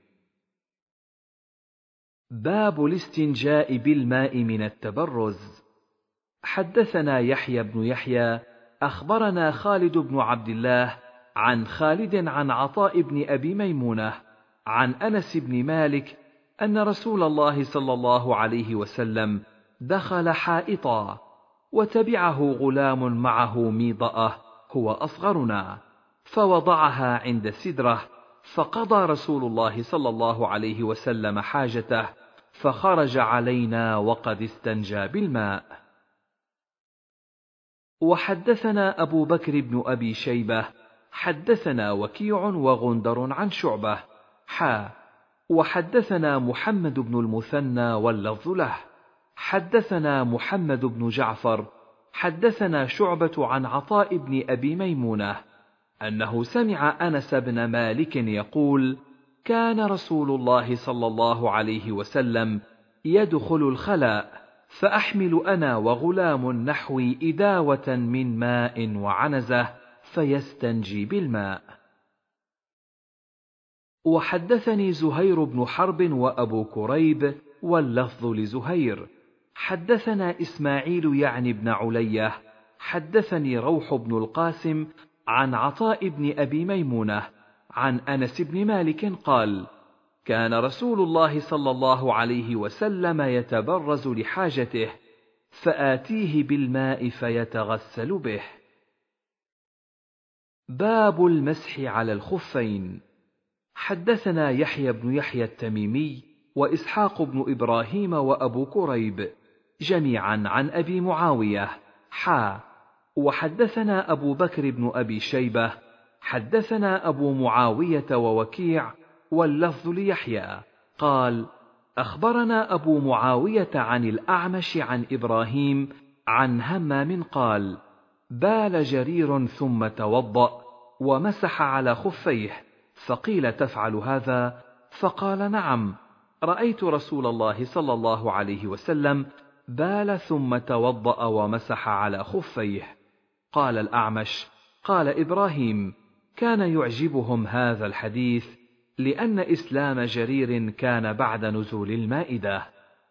باب الاستنجاء بالماء من التبرز. حدثنا يحيى بن يحيى أخبرنا خالد بن عبد الله عن خالد عن عطاء بن أبي ميمونة عن أنس بن مالك أن رسول الله صلى الله عليه وسلم دخل حائطا، وتبعه غلام معه ميضأة هو أصغرنا، فوضعها عند السدرة، فقضى رسول الله صلى الله عليه وسلم حاجته، فخرج علينا وقد استنجى بالماء. وحدثنا أبو بكر بن أبي شيبة حدثنا وكيع وغندر عن شعبة وحدثنا محمد بن المثنى واللفظ له حدثنا محمد بن جعفر حدثنا شعبة عن عطاء بن أبي ميمونة أنه سمع أنس بن مالك يقول: كان رسول الله صلى الله عليه وسلم يدخل الخلاء، فأحمل أنا وغلام نحوي إداوة من ماء وعنزة فيستنجي بالماء. وحدثني زهير بن حرب وأبو كريب واللفظ لزهير حدثنا إسماعيل يعني بن علية حدثني روح بن القاسم عن عطاء بن أبي ميمونة عن أنس بن مالك قال: كان رسول الله صلى الله عليه وسلم يتبرز لحاجته، فآتيه بالماء فيتغسل به. باب المسح على الخفين. حدثنا يحيى بن يحيى التميمي وإسحاق بن إبراهيم وأبو كريب جميعا عن أبي معاوية وحدثنا أبو بكر بن أبي شيبة حدثنا أبو معاوية ووكيع واللفظ ليحيى قال: أخبرنا أبو معاوية عن الأعمش عن إبراهيم عن همام قال: بال جرير ثم توضأ ومسح على خفيه، فقيل: تفعل هذا؟ فقال: نعم، رأيت رسول الله صلى الله عليه وسلم بال ثم توضأ ومسح على خفيه. قال الأعمش: قال إبراهيم: كان يعجبهم هذا الحديث، لأن إسلام جرير كان بعد نزول المائدة.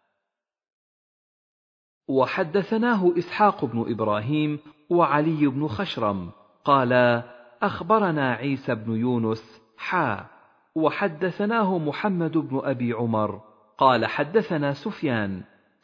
وحدثناه إسحاق بن إبراهيم وعلي بن خشرم قال: أخبرنا عيسى بن يونس وحدثناه محمد بن أبي عمر قال: حدثنا سفيان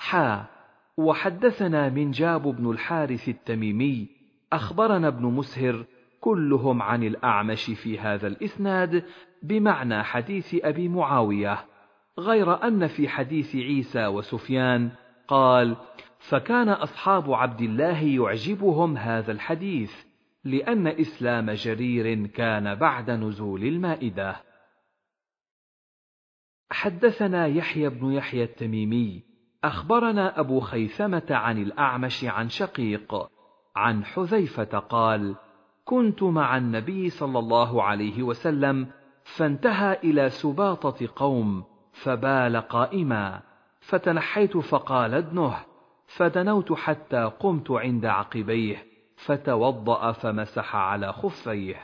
وحدثنا منجاب بن الحارث التميمي أخبرنا ابن مسهر كلهم عن الأعمش في هذا الإسناد بمعنى حديث أبي معاوية، غير أن في حديث عيسى وسفيان قال: فكان أصحاب عبد الله يعجبهم هذا الحديث، لأن إسلام جرير كان بعد نزول المائدة. حدثنا يحيى بن يحيى التميمي أخبرنا أبو خيثمة عن الأعمش عن شقيق عن حذيفة قال: كنت مع النبي صلى الله عليه وسلم، فانتهى إلى سباطة قوم فبال قائما، فتنحيت فقال: ادنه، فدنوت حتى قمت عند عقبيه فتوضأ فمسح على خفيه.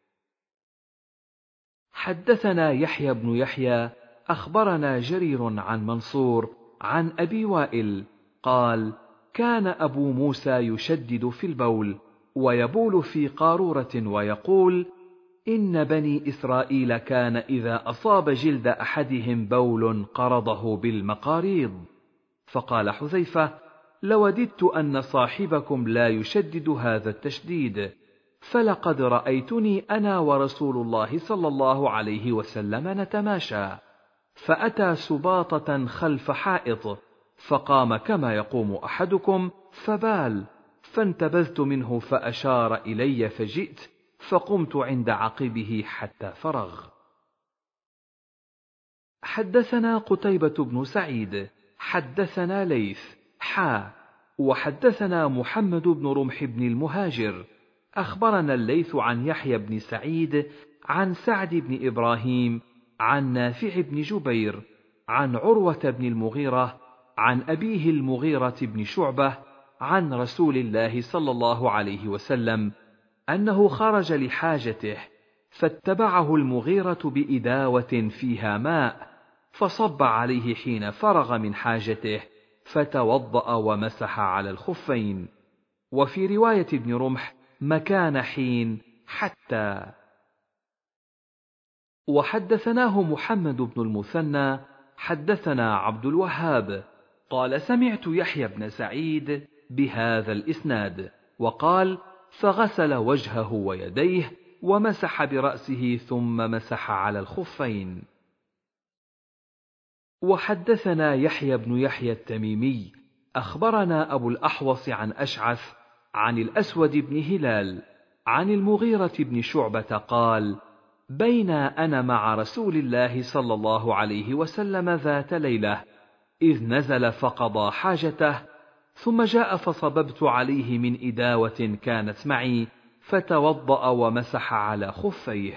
حدثنا يحيى بن يحيى أخبرنا جرير عن منصور عن أبي وائل قال: كان أبو موسى يشدد في البول ويبول في قارورة ويقول: إن بني إسرائيل كان إذا أصاب جلد أحدهم بول قرضه بالمقاريض. فقال حذيفة: لوددت أن صاحبكم لا يشدد هذا التشديد، فلقد رأيتني أنا ورسول الله صلى الله عليه وسلم نتماشى، فأتى سباطة خلف حائط، فقام كما يقوم أحدكم فبال، فانتبذت منه فأشار إلي فجئت، فقمت عند عقبه حتى فرغ. حدثنا قتيبة بن سعيد حدثنا ليث وحدثنا محمد بن رمح بن المهاجر أخبرنا الليث عن يحيى بن سعيد عن سعد بن إبراهيم عن نافع بن جبير عن عروة بن المغيرة عن أبيه المغيرة بن شعبة عن رسول الله صلى الله عليه وسلم أنه خرج لحاجته، فاتبعه المغيرة بإداوة فيها ماء، فصب عليه حين فرغ من حاجته، فتوضأ ومسح على الخفين. وفي رواية ابن رمح: مكان حين حتى. وحدثناه محمد بن المثنى حدثنا عبد الوهاب قال سمعت يحيى بن سعيد بهذا الإسناد، وقال فغسل وجهه ويديه ومسح برأسه ثم مسح على الخفين. وحدثنا يحيى بن يحيى التميمي أخبرنا أبو الأحوص عن أشعث عن الأسود بن هلال عن المغيرة بن شعبة قال بين أنا مع رسول الله صلى الله عليه وسلم ذات ليلة إذ نزل فقضى حاجته، ثم جاء فصببت عليه من إداوة كانت معي فتوضأ ومسح على خفيه.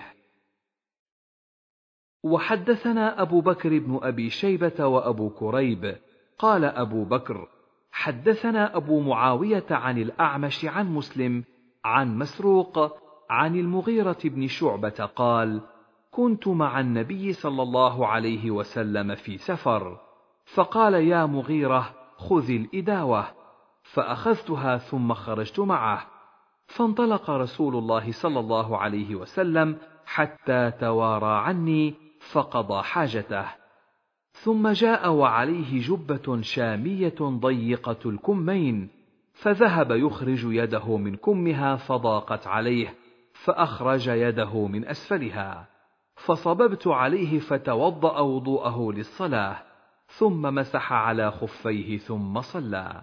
وحدثنا أبو بكر بن أبي شيبة وأبو كريب قال أبو بكر حدثنا أبو معاوية عن الأعمش عن مسلم عن مسروق عن المغيرة بن شعبة قال كنت مع النبي صلى الله عليه وسلم في سفر، فقال يا مغيرة خذ الإداوة، فأخذتها ثم خرجت معه، فانطلق رسول الله صلى الله عليه وسلم حتى توارى عني فقضى حاجته، ثم جاء وعليه جبة شامية ضيقة الكمين، فذهب يخرج يده من كمها فضاقت عليه، فأخرج يده من أسفلها، فصببت عليه فتوضأ وضوءه للصلاة، ثم مسح على خفيه ثم صلى.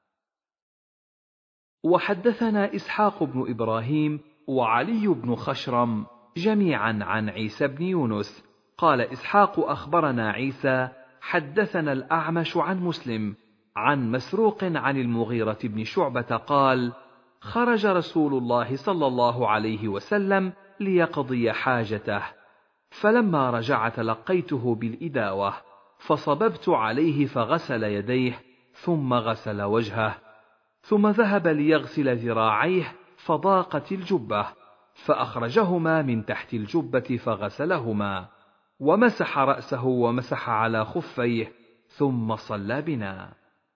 وحدثنا إسحاق بن إبراهيم وعلي بن خشرم جميعا عن عيسى بن يونس قال إسحاق أخبرنا عيسى حدثنا الأعمش عن مسلم عن مسروق عن المغيرة بن شعبة قال خرج رسول الله صلى الله عليه وسلم ليقضي حاجته، فلما رجع تلقيته بالإداوة فصببت عليه فغسل يديه ثم غسل وجهه، ثم ذهب ليغسل ذراعيه فضاقت الجبة، فأخرجهما من تحت الجبة فغسلهما، ومسح رأسه ومسح على خفيه ثم صلى بنا.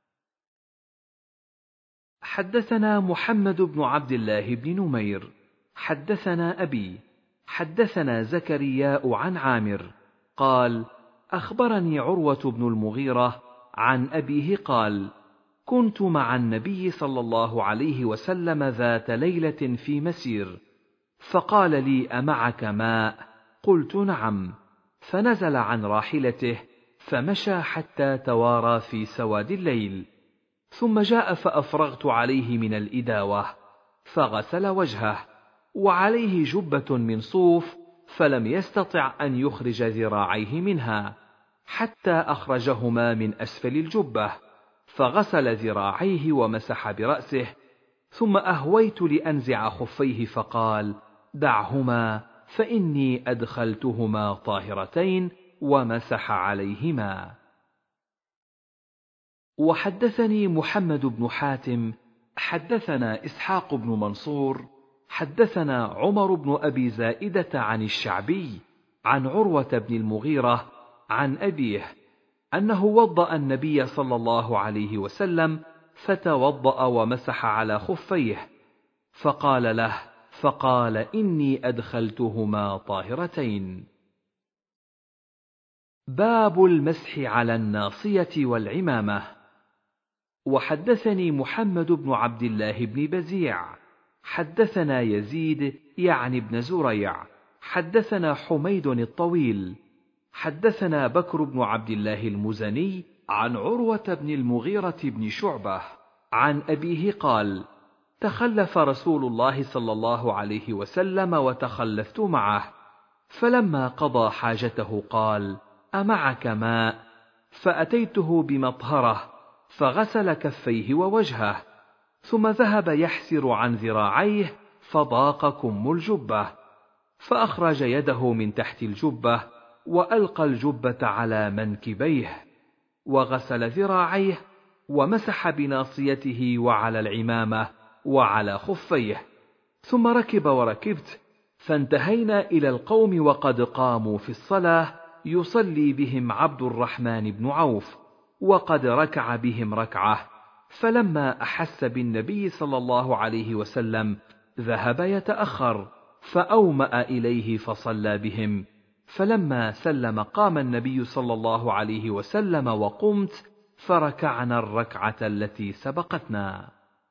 حدثنا محمد بن عبد الله بن نمير حدثنا أبي حدثنا زكرياء عن عامر قال أخبرني عروة بن المغيرة عن أبيه قال كنت مع النبي صلى الله عليه وسلم ذات ليلة في مسير، فقال لي أمعك ماء؟ قلت نعم، فنزل عن راحلته فمشى حتى توارى في سواد الليل، ثم جاء فأفرغت عليه من الإداوة فغسل وجهه وعليه جبة من صوف، فلم يستطع أن يخرج ذراعيه منها حتى أخرجهما من أسفل الجبة، فغسل ذراعيه ومسح برأسه، ثم أهويت لأنزع خفيه فقال دعهما فإني أدخلتهما طاهرتين، ومسح عليهما. وحدثني محمد بن حاتم حدثنا إسحاق بن منصور حدثنا عمر بن أبي زائدة عن الشعبي عن عروة بن المغيرة عن أبيه أنه وضأ النبي صلى الله عليه وسلم فتوضأ ومسح على خفيه، فقال إني أدخلتهما طاهرتين. باب المسح على الناصية والعمامة. وحدثني محمد بن عبد الله بن بزيع حدثنا يزيد يعني بن زريع حدثنا حميد الطويل حدثنا بكر بن عبد الله المزني عن عروة بن المغيرة بن شعبة عن أبيه قال تخلف رسول الله صلى الله عليه وسلم وتخلفت معه، فلما قضى حاجته قال أمعك ماء؟ فأتيته بمطهرة فغسل كفيه ووجهه، ثم ذهب يحسر عن ذراعيه فضاق كم الجبة، فأخرج يده من تحت الجبة وألقى الجبة على منكبيه، وغسل ذراعيه ومسح بناصيته وعلى العمامة وعلى خفيه، ثم ركب وركبت، فانتهينا إلى القوم وقد قاموا في الصلاة يصلي بهم عبد الرحمن بن عوف، وقد ركع بهم ركعة، فلما أحس بالنبي صلى الله عليه وسلم ذهب يتأخر، فأومأ إليه فصلى بهم، فلما سلم قام النبي صلى الله عليه وسلم وقمت، فركعنا الركعة التي سبقتنا.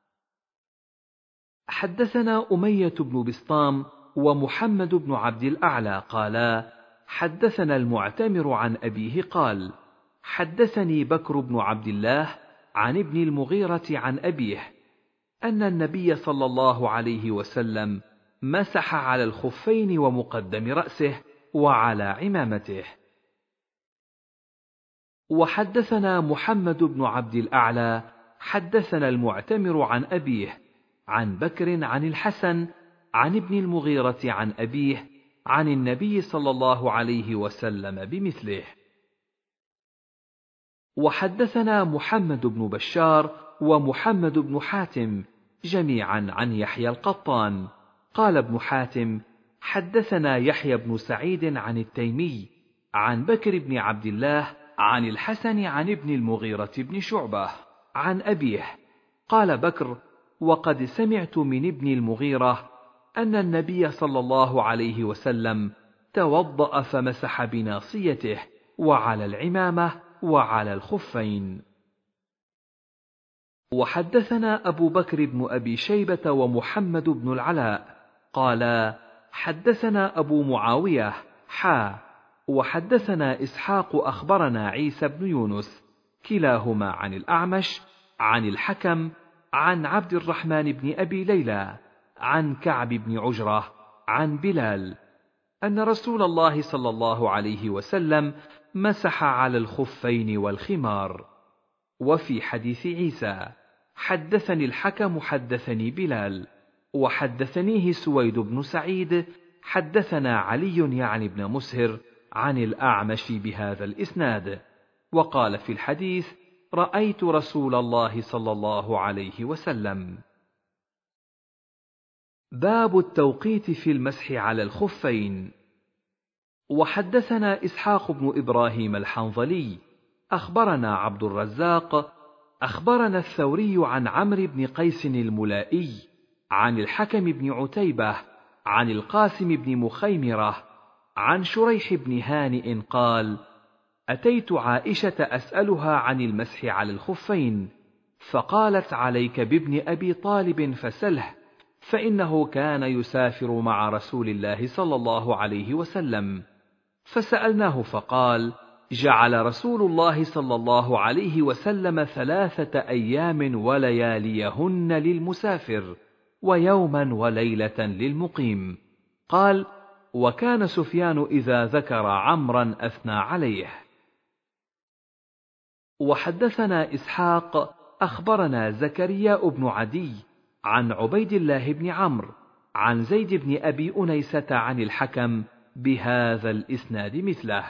حدثنا أمية بن بسطام ومحمد بن عبد الأعلى قالا حدثنا المعتمر عن أبيه قال حدثني بكر بن عبد الله عن ابن المغيرة عن أبيه أن النبي صلى الله عليه وسلم مسح على الخفين ومقدم رأسه وعلى عمامته. وحدثنا محمد بن عبد الأعلى حدثنا المعتمر عن أبيه عن بكر عن الحسن عن ابن المغيرة عن أبيه عن النبي صلى الله عليه وسلم بمثله. وحدثنا محمد بن بشار ومحمد بن حاتم جميعا عن يحيى القطان قال ابن حاتم حدثنا يحيى بن سعيد عن التيمي عن بكر بن عبد الله عن الحسن عن ابن المغيرة بن شعبة عن أبيه قال بكر وقد سمعت من ابن المغيرة أن النبي صلى الله عليه وسلم توضأ فمسح بناصيته وعلى العمامة وعلى الخفين. وحدثنا أبو بكر بن أبي شيبة ومحمد بن العلاء قالا حدثنا أبو معاوية وحدثنا إسحاق أخبرنا عيسى بن يونس كلاهما عن الأعمش عن الحكم عن عبد الرحمن بن أبي ليلى عن كعب بن عجرة عن بلال أن رسول الله صلى الله عليه وسلم مسح على الخفين والخمار. وفي حديث عيسى حدثني الحكم حدثني بلال وحدثنيه سويد بن سعيد حدثنا علي يعني بن مسهر عن الأعمش بهذا الإسناد وقال في الحديث رأيت رسول الله صلى الله عليه وسلم. باب التوقيت في المسح على الخفين. وحدثنا إسحاق بن إبراهيم الحنظلي أخبرنا عبد الرزاق أخبرنا الثوري عن عمرو بن قيس الملائي عن الحكم بن عتيبة عن القاسم بن مخيمرة عن شريح بن هانئ قال أتيت عائشة أسألها عن المسح على الخفين فقالت عليك بابن أبي طالب فسله فإنه كان يسافر مع رسول الله صلى الله عليه وسلم. فسألناه فقال جعل رسول الله صلى الله عليه وسلم 3 أيام ولياليهن للمسافر ويوما وليلة للمقيم. قال وكان سفيان إذا ذكر عمرا أثنى عليه. وحدثنا إسحاق أخبرنا زكريا بن عدي عن عبيد الله بن عمرو عن زيد بن أبي أنيسة عن الحكم بهذا الإسناد مثله.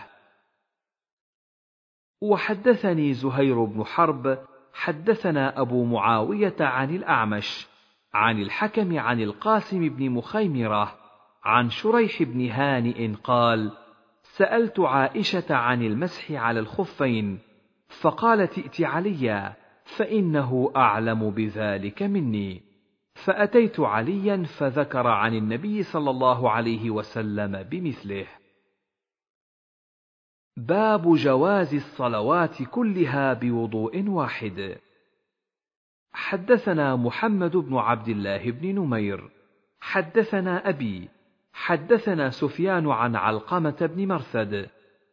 وحدثني زهير بن حرب حدثنا أبو معاوية عن الأعمش عن الحكم عن القاسم بن مخيمرة عن شريح بن هانئ قال سألت عائشة عن المسح على الخفين فقالت ائت عليا فإنه أعلم بذلك مني. فأتيت عليا فذكر عن النبي صلى الله عليه وسلم بمثله. باب جواز الصلوات كلها بوضوء واحد. حدثنا محمد بن عبد الله بن نمير حدثنا أبي حدثنا سفيان عن علقمة بن مرثد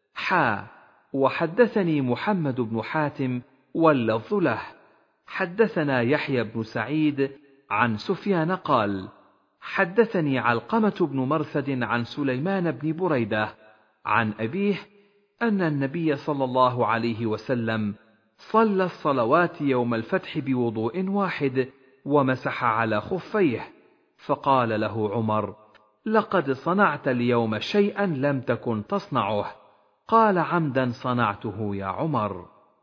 وحدثني محمد بن حاتم واللفظ له حدثنا يحيى بن سعيد عن سفيان قال حدثني علقمة بن مرثد عن سليمان بن بريدة عن أبيه أن النبي صلى الله عليه وسلم صلى الصلوات يوم الفتح بوضوء واحد ومسح على خفيه فقال له عمر لقد صنعت اليوم شيئا لم تكن تصنعه. قال عمدا صنعته يا عمر.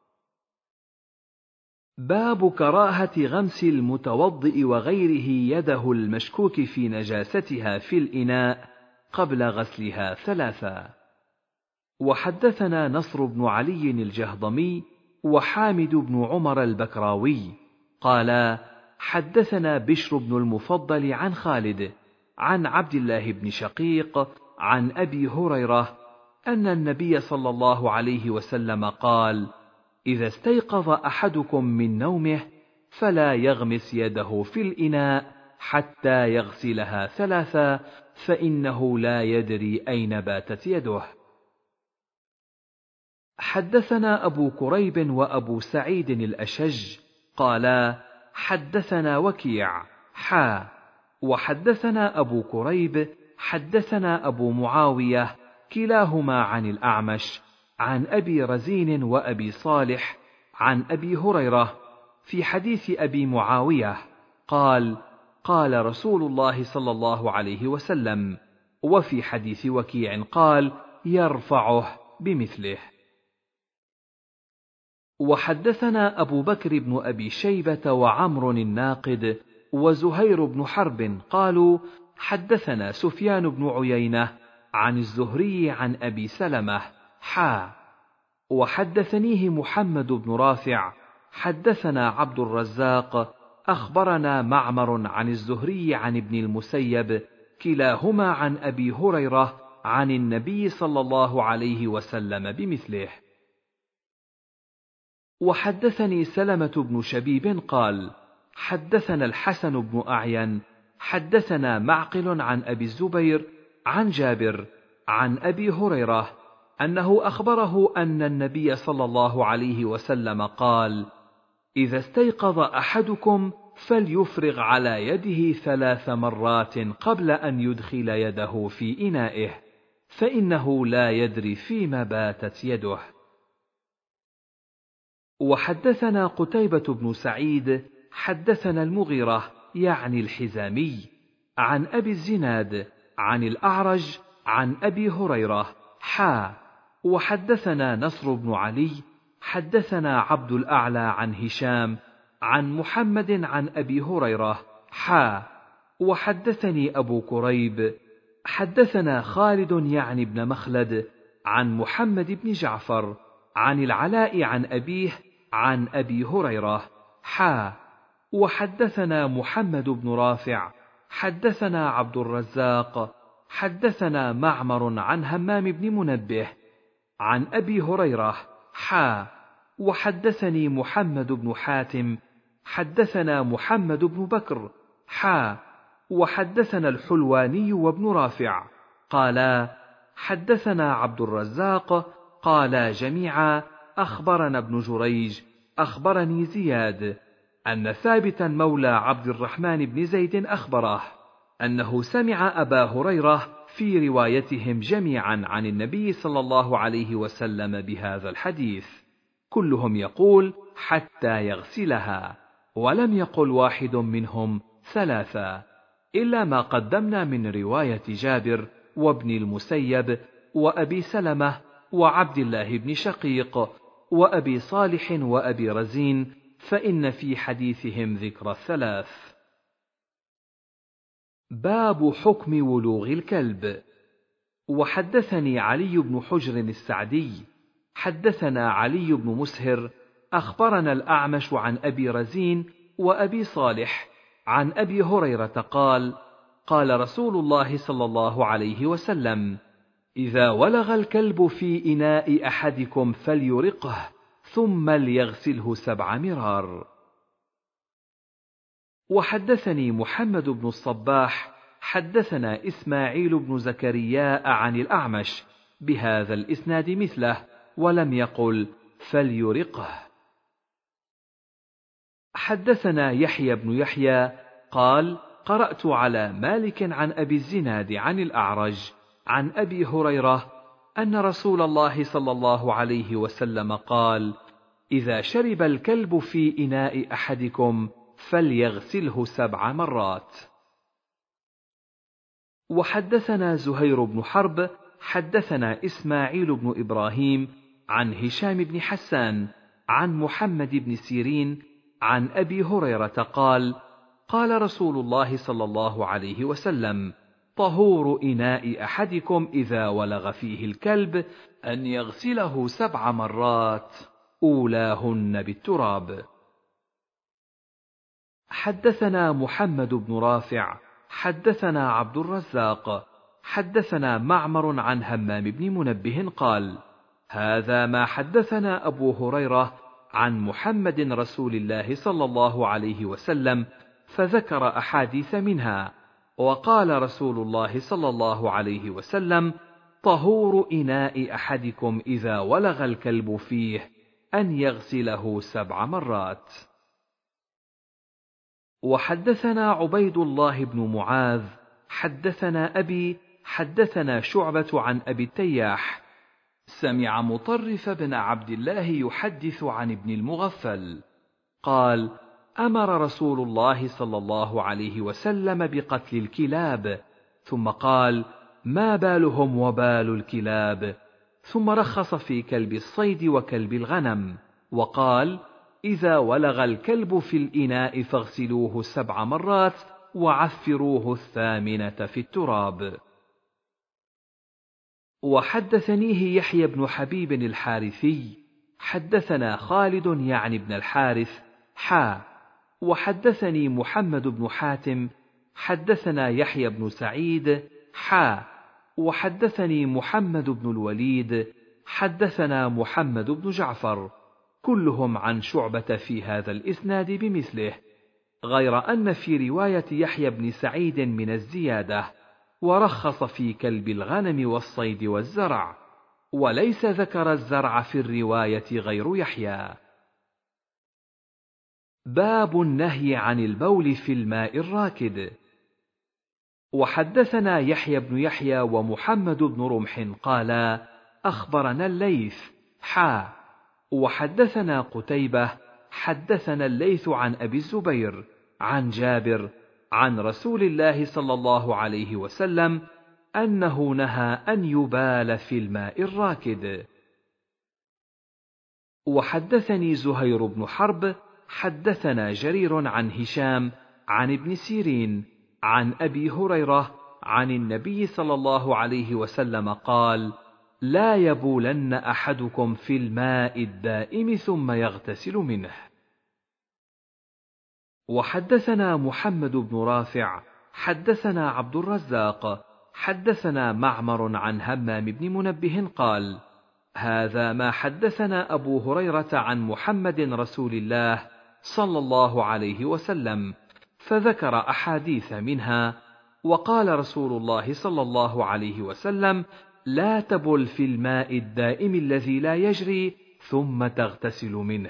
باب كراهة غمس المتوضئ وغيره يده المشكوك في نجاستها في الإناء قبل غسلها 3. وحدثنا نصر بن علي الجهضمي وحامد بن عمر البكراوي قالا حدثنا بشر بن المفضل عن خالد عن عبد الله بن شقيق عن أبي هريرة أن النبي صلى الله عليه وسلم قال إذا استيقظ أحدكم من نومه فلا يغمس يده في الإناء حتى يغسلها 3، فإنه لا يدري أين باتت يده. حدثنا أبو كريب وأبو سعيد الأشج قالا حدثنا وكيع وحدثنا أبو كريب حدثنا أبو معاوية كلاهما عن الأعمش عن أبي رزين وأبي صالح عن أبي هريرة في حديث أبي معاوية قال قال رسول الله صلى الله عليه وسلم، وفي حديث وكيع قال يرفعه بمثله. وحدثنا أبو بكر بن أبي شيبة وعمر الناقد وزهير بن حرب قالوا حدثنا سفيان بن عيينة عن الزهري عن أبي سلمة وحدثنيه محمد بن رافع حدثنا عبد الرزاق أخبرنا معمر عن الزهري عن ابن المسيب كلاهما عن أبي هريرة عن النبي صلى الله عليه وسلم بمثله. وحدثني سلمة بن شبيب قال حدثنا الحسن بن أعين حدثنا معقل عن أبي الزبير عن جابر عن أبي هريرة أنه أخبره أن النبي صلى الله عليه وسلم قال إذا استيقظ أحدكم فليفرغ على يده 3 مرات قبل أن يدخل يده في إنائه، فإنه لا يدري فيما باتت يده. وحدثنا قتيبة بن سعيد حدثنا المغيرة يعني الحزامي عن أبي الزناد عن الأعرج عن أبي هريرة وحدثنا نصر بن علي حدثنا عبد الأعلى عن هشام عن محمد عن أبي هريرة وحدثني أبو كريب حدثنا خالد يعني بن مخلد عن محمد بن جعفر عن العلاء عن أبيه عن أبي هريرة وحدثنا محمد بن رافع حدثنا عبد الرزاق حدثنا معمر عن همام بن منبه عن أبي هريرة وحدثني محمد بن حاتم حدثنا محمد بن بكر وحدثنا الحلواني وابن رافع قالا حدثنا عبد الرزاق قالا جميعا أخبرنا ابن جريج أخبرني زياد أن ثابتا مولى عبد الرحمن بن زيد أخبره أنه سمع أبا هريرة في روايتهم جميعا عن النبي صلى الله عليه وسلم بهذا الحديث، كلهم يقول حتى يغسلها، ولم يقل واحد منهم 3 إلا ما قدمنا من رواية جابر وابن المسيب وأبي سلمة وعبد الله بن شقيق وأبي صالح وأبي رزين، فإن في حديثهم ذكر 3. باب حكم ولوغ الكلب. وحدثني علي بن حجر السعدي حدثنا علي بن مسهر أخبرنا الأعمش عن أبي رزين وأبي صالح عن أبي هريرة قال قال رسول الله صلى الله عليه وسلم إذا ولغ الكلب في إناء أحدكم فليرقه ثم ليغسله 7 مرار. وحدثني محمد بن الصباح حدثنا إسماعيل بن زكرياء عن الأعمش بهذا الإسناد مثله، ولم يقل فليرقه. حدثنا يحيى بن يحيى قال قرأت على مالك عن أبي الزناد عن الأعرج عن أبي هريرة أن رسول الله صلى الله عليه وسلم قال إذا شرب الكلب في إناء أحدكم فليغسله 7 مرات. وحدثنا زهير بن حرب حدثنا إسماعيل بن إبراهيم عن هشام بن حسان عن محمد بن سيرين عن أبي هريرة قال قال رسول الله صلى الله عليه وسلم طهور إناء أحدكم إذا ولغ فيه الكلب أن يغسله 7 مرات أولاهن بالتراب. حدثنا محمد بن رافع حدثنا عبد الرزاق حدثنا معمر عن همام بن منبه قال هذا ما حدثنا أبو هريرة عن محمد رسول الله صلى الله عليه وسلم، فذكر أحاديث منها، وقال رسول الله صلى الله عليه وسلم: طهور إناء أحدكم إذا ولغ الكلب فيه أن يغسله 7 مرات. وحدثنا عبيد الله بن معاذ حدثنا أبي حدثنا شعبة عن أبي التياح سمع مطرف بن عبد الله يحدث عن ابن المغفل قال: أمر رسول الله صلى الله عليه وسلم بقتل الكلاب، ثم قال: ما بالهم وبال الكلاب، ثم رخص في كلب الصيد وكلب الغنم، وقال: إذا ولغ الكلب في الإناء فاغسلوه 7 مرات وعفروه 8 في التراب. وحدثنيه يحيى بن حبيب الحارثي حدثنا خالد يعني بن الحارث وحدثني محمد بن حاتم حدثنا يحيى بن سعيد وحدثني محمد بن الوليد حدثنا محمد بن جعفر، كلهم عن شعبة في هذا الإسناد بمثله، غير أن في رواية يحيى بن سعيد من الزيادة: ورخص في كلب الغنم والصيد والزرع، وليس ذكر الزرع في الرواية غير يحيى. باب النهي عن البول في الماء الراكد. وحدثنا يحيى بن يحيى ومحمد بن رمح قالا: أخبرنا الليث وحدثنا قتيبة حدثنا الليث عن أبي الزبير عن جابر عن رسول الله صلى الله عليه وسلم أنه نهى أن يبال في الماء الراكد. وحدثني زهير بن حرب حدثنا جرير عن هشام عن ابن سيرين عن أبي هريرة عن النبي صلى الله عليه وسلم قال: لا يبولن أحدكم في الماء الدائم ثم يغتسل منه. وحدثنا محمد بن رافع حدثنا عبد الرزاق حدثنا معمر عن همام بن منبه قال: هذا ما حدثنا أبو هريرة عن محمد رسول الله صلى الله عليه وسلم، فذكر أحاديث منها، وقال رسول الله صلى الله عليه وسلم: لا تبل في الماء الدائم الذي لا يجري ثم تغتسل منه.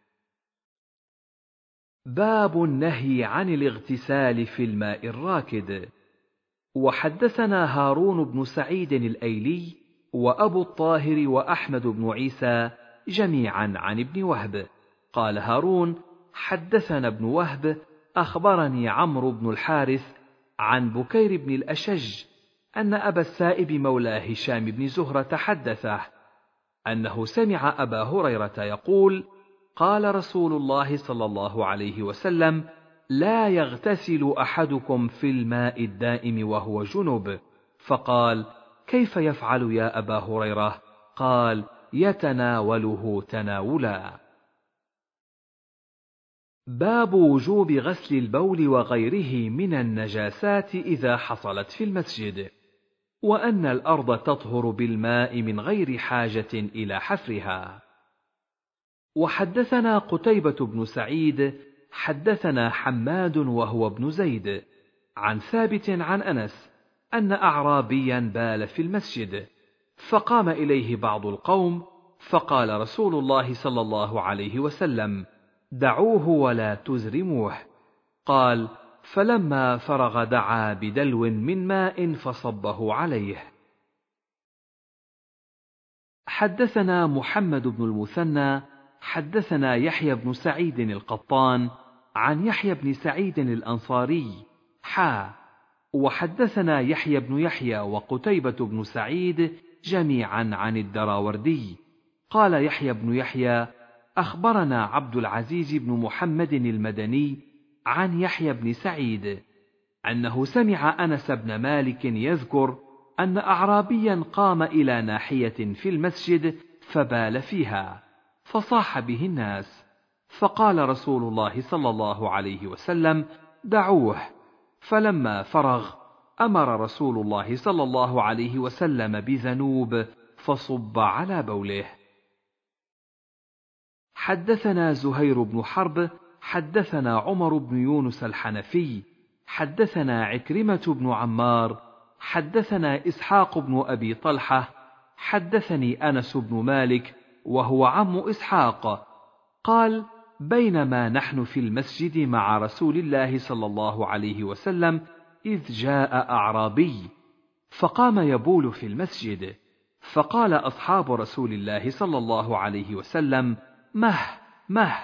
باب النهي عن الاغتسال في الماء الراكد. وحدثنا هارون بن سعيد الأيلي وأبو الطاهر وأحمد بن عيسى جميعا عن ابن وهب قال هارون: حدثنا ابن وهب أخبرني عمرو بن الحارث عن بكير بن الأشج أن أبا السائب مولى هشام بن زهرة حدثه أنه سمع أبا هريرة يقول: قال رسول الله صلى الله عليه وسلم: لا يغتسل أحدكم في الماء الدائم وهو جنب. فقال: كيف يفعل يا أبا هريرة؟ قال: يتناوله تناولا. باب وجوب غسل البول وغيره من النجاسات إذا حصلت في المسجد، وأن الأرض تطهر بالماء من غير حاجة إلى حفرها. وحدثنا قتيبة بن سعيد حدثنا حماد وهو ابن زيد عن ثابت عن أنس أن أعرابيا بال في المسجد، فقام إليه بعض القوم، فقال رسول الله صلى الله عليه وسلم: دعوه ولا تزرموه. قال: فلما فرغ دعا بدلو من ماء فصبه عليه. حدثنا محمد بن المثنى حدثنا يحيى بن سعيد القطان عن يحيى بن سعيد الأنصاري وحدثنا يحيى بن يحيى وقتيبة بن سعيد جميعا عن الدراوردي قال يحيى بن يحيى: أخبرنا عبد العزيز بن محمد المدني عن يحيى بن سعيد أنه سمع أنس بن مالك يذكر أن أعرابيا قام إلى ناحية في المسجد فبال فيها، فصاح به الناس، فقال رسول الله صلى الله عليه وسلم: دعوه. فلما فرغ أمر رسول الله صلى الله عليه وسلم بذنوب فصب على بوله. حدثنا زهير بن حرب حدثنا عمر بن يونس الحنفي حدثنا عكرمة بن عمار حدثنا إسحاق بن أبي طلحة حدثني أنس بن مالك وهو عم إسحاق قال: بينما نحن في المسجد مع رسول الله صلى الله عليه وسلم إذ جاء أعرابي فقام يبول في المسجد، فقال أصحاب رسول الله صلى الله عليه وسلم: مه مه.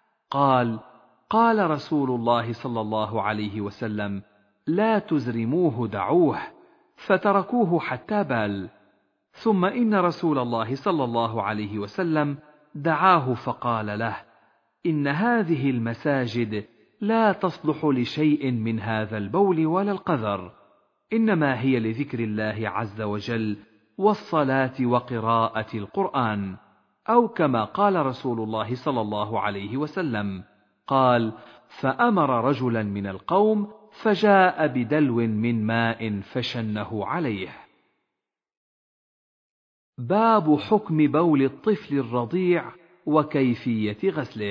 قال رسول الله صلى الله عليه وسلم: لا تزرموه دعوه، فتركوه حتى بال. ثم إن رسول الله صلى الله عليه وسلم دعاه فقال له: إن هذه المساجد لا تصلح لشيء من هذا البول ولا القذر، إنما هي لذكر الله عز وجل والصلاة وقراءة القرآن، أو كما قال رسول الله صلى الله عليه وسلم. قال: فأمر رجلا من القوم فجاء بدلو من ماء فشنه عليه. باب حكم بول الطفل الرضيع وكيفية غسله.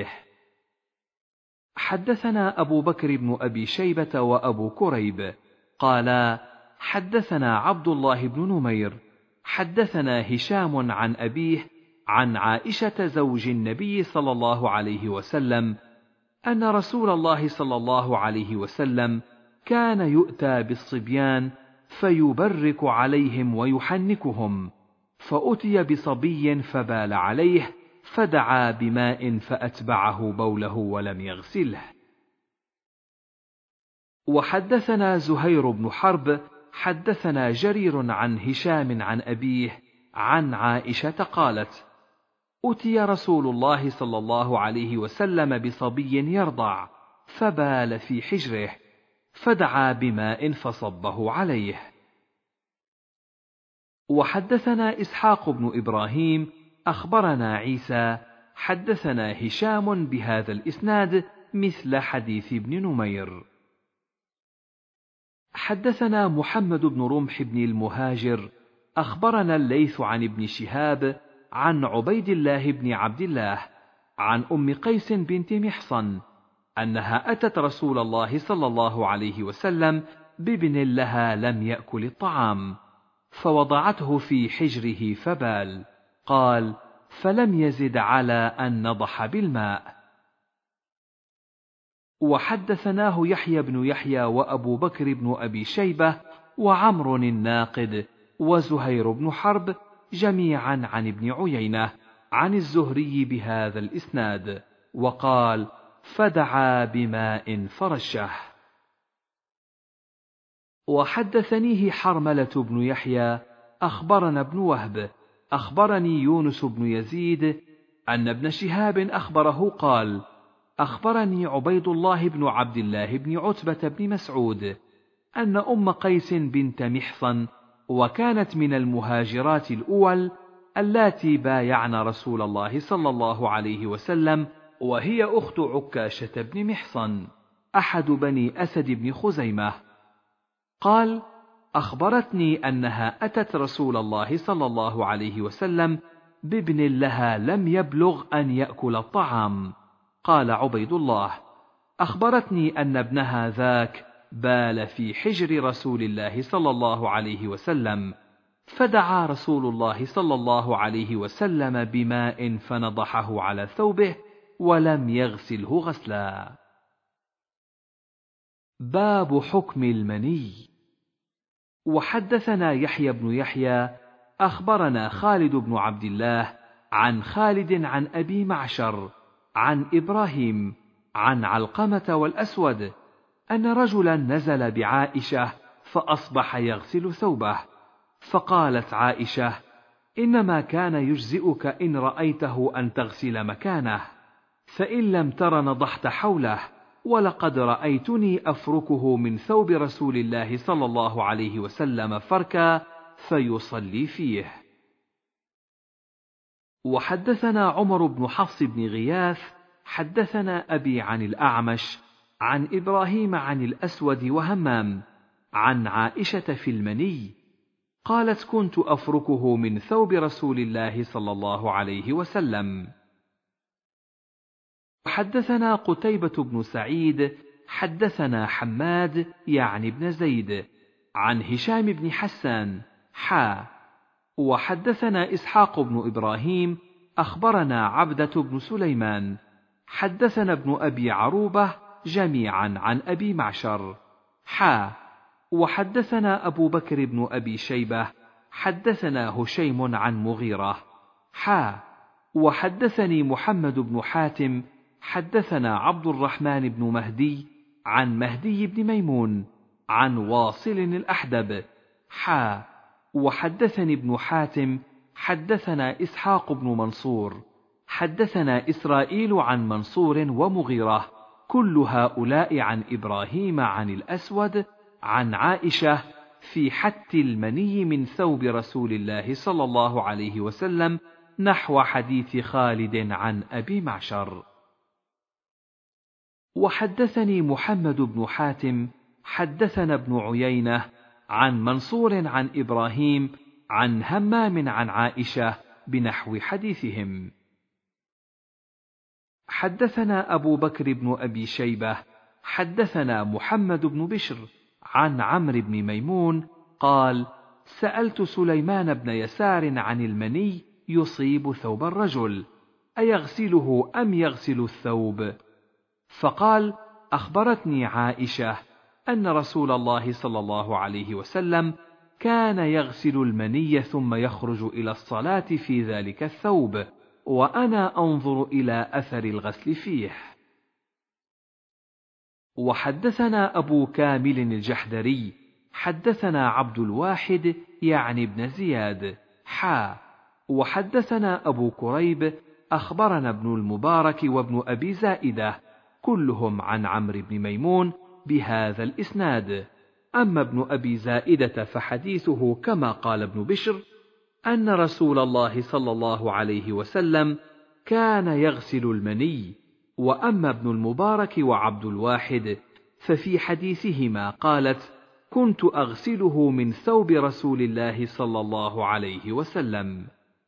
حدثنا أبو بكر بن أبي شيبة وأبو كريب قالا: حدثنا عبد الله بن نمير حدثنا هشام عن أبيه عن عائشة زوج النبي صلى الله عليه وسلم أن رسول الله صلى الله عليه وسلم كان يؤتى بالصبيان فيبرك عليهم ويحنكهم، فأتي بصبي فبال عليه فدعا بماء فأتبعه بوله ولم يغسله. وحدثنا زهير بن حرب حدثنا جرير عن هشام عن أبيه عن عائشة قالت: أتي رسول الله صلى الله عليه وسلم بصبي يرضع فبال في حجره، فدعا بماء فصبه عليه. وحدثنا إسحاق بن إبراهيم أخبرنا عيسى حدثنا هشام بهذا الإسناد مثل حديث ابن نمير. حدثنا محمد بن رمح بن المهاجر أخبرنا الليث عن ابن شهاب عن عبيد الله بن عبد الله عن أم قيس بنت محصن أنها أتت رسول الله صلى الله عليه وسلم بابن لها لم يأكل الطعام، فوضعته في حجره فبال. قال: فلم يزد على أن نضح بالماء. وحدثناه يحيى بن يحيى وأبو بكر بن أبي شيبة وعمر الناقد وزهير بن حرب جميعا عن ابن عيينة عن الزهري بهذا الإسناد، وقال: فدعا بماء فرشه. وحدثنيه حرملة بن يحيى أخبرنا ابن وهب أخبرني يونس بن يزيد أن ابن شهاب أخبره قال: أخبرني عبيد الله بن عبد الله بن عتبة بن مسعود أن أم قيس بنت محصن، وكانت من المهاجرات الأول اللاتي بايعن رسول الله صلى الله عليه وسلم، وهي أخت عكاشة بن محصن أحد بني أسد بن خزيمة، قال: أخبرتني أنها أتت رسول الله صلى الله عليه وسلم بابن لها لم يبلغ أن يأكل الطعام. قال عبيد الله: أخبرتني أن ابنها ذاك بال في حجر رسول الله صلى الله عليه وسلم، فدعا رسول الله صلى الله عليه وسلم بماء فنضحه على ثوبه ولم يغسله غسلا. باب حكم المني. وحدثنا يحيى بن يحيى أخبرنا خالد بن عبد الله عن خالد عن أبي معشر عن إبراهيم عن علقمة والأسود أن رجلا نزل بعائشة فأصبح يغسل ثوبه، فقالت عائشة: إنما كان يجزئك إن رأيته أن تغسل مكانه، فإن لم تر نضحت حوله، ولقد رأيتني أفركه من ثوب رسول الله صلى الله عليه وسلم فركا فيصلي فيه. وحدثنا عمر بن حفص بن غياث حدثنا أبي عن الأعمش عن إبراهيم عن الأسود وهمام عن عائشة في المني قالت: كنت أفركه من ثوب رسول الله صلى الله عليه وسلم. حدثنا قتيبة بن سعيد حدثنا حماد يعني بن زيد عن هشام بن حسان وحدثنا إسحاق بن إبراهيم أخبرنا عبدة بن سليمان حدثنا ابن أبي عروبة جميعا عن أبي معشر وحدثنا أبو بكر بن أبي شيبة حدثنا هشيم عن مغيرة وحدثني محمد بن حاتم حدثنا عبد الرحمن بن مهدي عن مهدي بن ميمون عن واصل الأحدب وحدثني ابن حاتم حدثنا إسحاق بن منصور حدثنا إسرائيل عن منصور ومغيرة كل هؤلاء عن إبراهيم عن الأسود عن عائشة في حت المني من ثوب رسول الله صلى الله عليه وسلم نحو حديث خالد عن أبي معشر. وحدثني محمد بن حاتم حدثنا ابن عيينة عن منصور عن إبراهيم عن همام عن عائشة بنحو حديثهم. حدثنا أبو بكر بن أبي شيبة حدثنا محمد بن بشر عن عمرو بن ميمون قال: سألت سليمان بن يسار عن المني يصيب ثوب الرجل أيغسله أم يغسل الثوب؟ فقال: أخبرتني عائشة أن رسول الله صلى الله عليه وسلم كان يغسل المني ثم يخرج إلى الصلاة في ذلك الثوب، وأنا أنظر إلى أثر الغسل فيه. وحدثنا أبو كامل الجحدري حدثنا عبد الواحد يعني ابن زياد وحدثنا أبو كريب أخبرنا ابن المبارك وابن أبي زائدة كلهم عن عمرو بن ميمون بهذا الإسناد. أما ابن أبي زائدة فحديثه كما قال ابن بشر أن رسول الله صلى الله عليه وسلم كان يغسل المني. وأما ابن المبارك وعبد الواحد ففي حديثهما قالت: كنت أغسله من ثوب رسول الله صلى الله عليه وسلم.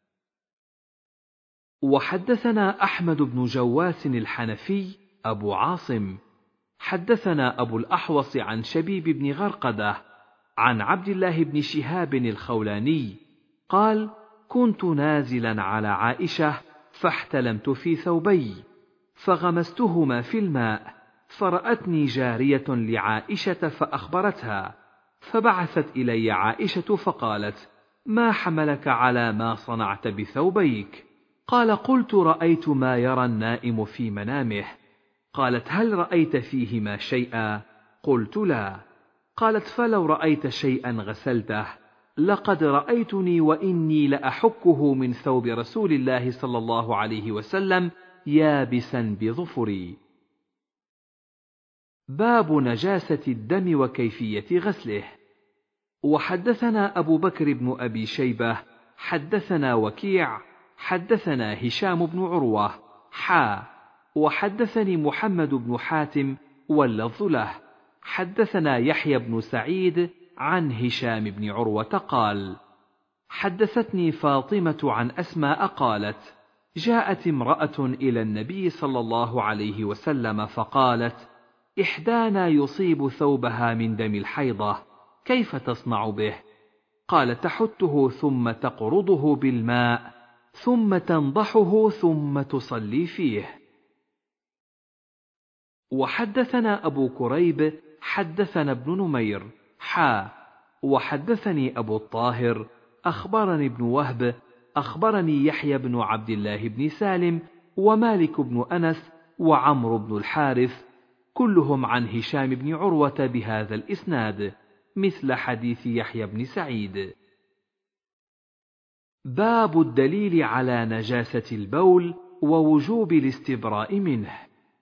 وحدثنا أحمد بن جواس الحنفي أبو عاصم حدثنا أبو الأحوص عن شبيب بن غرقدة عن عبد الله بن شهاب الخولاني قال: كنت نازلا على عائشة فاحتلمت في ثوبي فغمستهما في الماء، فرأتني جارية لعائشة فأخبرتها، فبعثت إلي عائشة فقالت: ما حملك على ما صنعت بثوبيك؟ قال: قلت: رأيت ما يرى النائم في منامه. قالت: هل رأيت فيهما شيئا؟ قلت: لا. قالت: فلو رأيت شيئا غسلته. لقد رأيتني وإني لأحكه من ثوب رسول الله صلى الله عليه وسلم يابسا بظفري. باب نجاسة الدم وكيفية غسله. وحدثنا أبو بكر بن أبي شيبة حدثنا وكيع حدثنا هشام بن عروة وحدثني محمد بن حاتم واللفظ له حدثنا يحيى بن سعيد عن هشام بن عروة قال: حدثتني فاطمة عن أسماء قالت: جاءت امرأة إلى النبي صلى الله عليه وسلم فقالت: إحدانا يصيب ثوبها من دم الحيضة، كيف تصنع به؟ قال: تحته ثم تقرضه بالماء ثم تنضحه ثم تصلي فيه. وحدثنا أبو كريب حدثنا ابن نمير وحدثني أبو الطاهر أخبرني ابن وهب أخبرني يحيى بن عبد الله بن سالم ومالك بن أنس وعمرو بن الحارث كلهم عن هشام بن عروة بهذا الإسناد مثل حديث يحيى بن سعيد. باب الدليل على نجاسة البول ووجوب الاستبراء منه.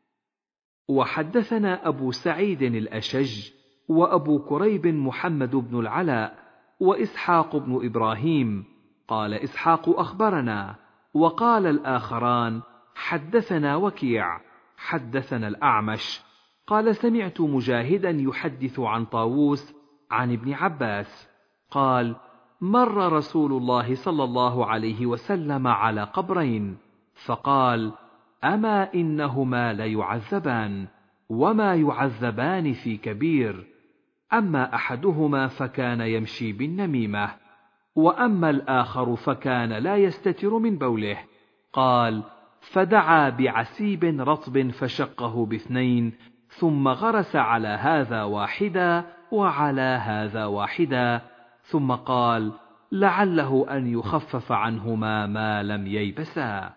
وحدثنا أبو سعيد الأشج وأبو كريب محمد بن العلاء وإسحاق بن إبراهيم قال إسحاق أخبرنا، وقال الآخران حدثنا وكيع حدثنا الأعمش قال: سمعت مجاهدا يحدث عن طاووس عن ابن عباس قال: مر رسول الله صلى الله عليه وسلم على قبرين فقال: أما إنهما ليعذبان وما يعذبان في كبير، أما أحدهما فكان يمشي بالنميمة، وأما الآخر فكان لا يستتر من بوله. قال: فدعا بعسيب رطب فشقه باثنين، ثم غرس على هذا واحدا وعلى هذا واحدا، ثم قال: لعله أن يخفف عنهما ما لم ييبسا.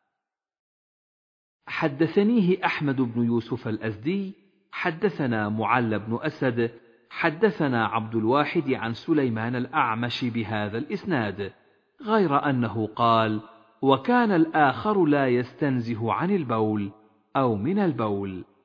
حدثنيه أحمد بن يوسف الأزدي حدثنا معل بن أسد حدثنا عبد الواحد عن سليمان الأعمش بهذا الإسناد، غير أنه قال: وكان الآخر لا يستنزه عن البول أو من البول.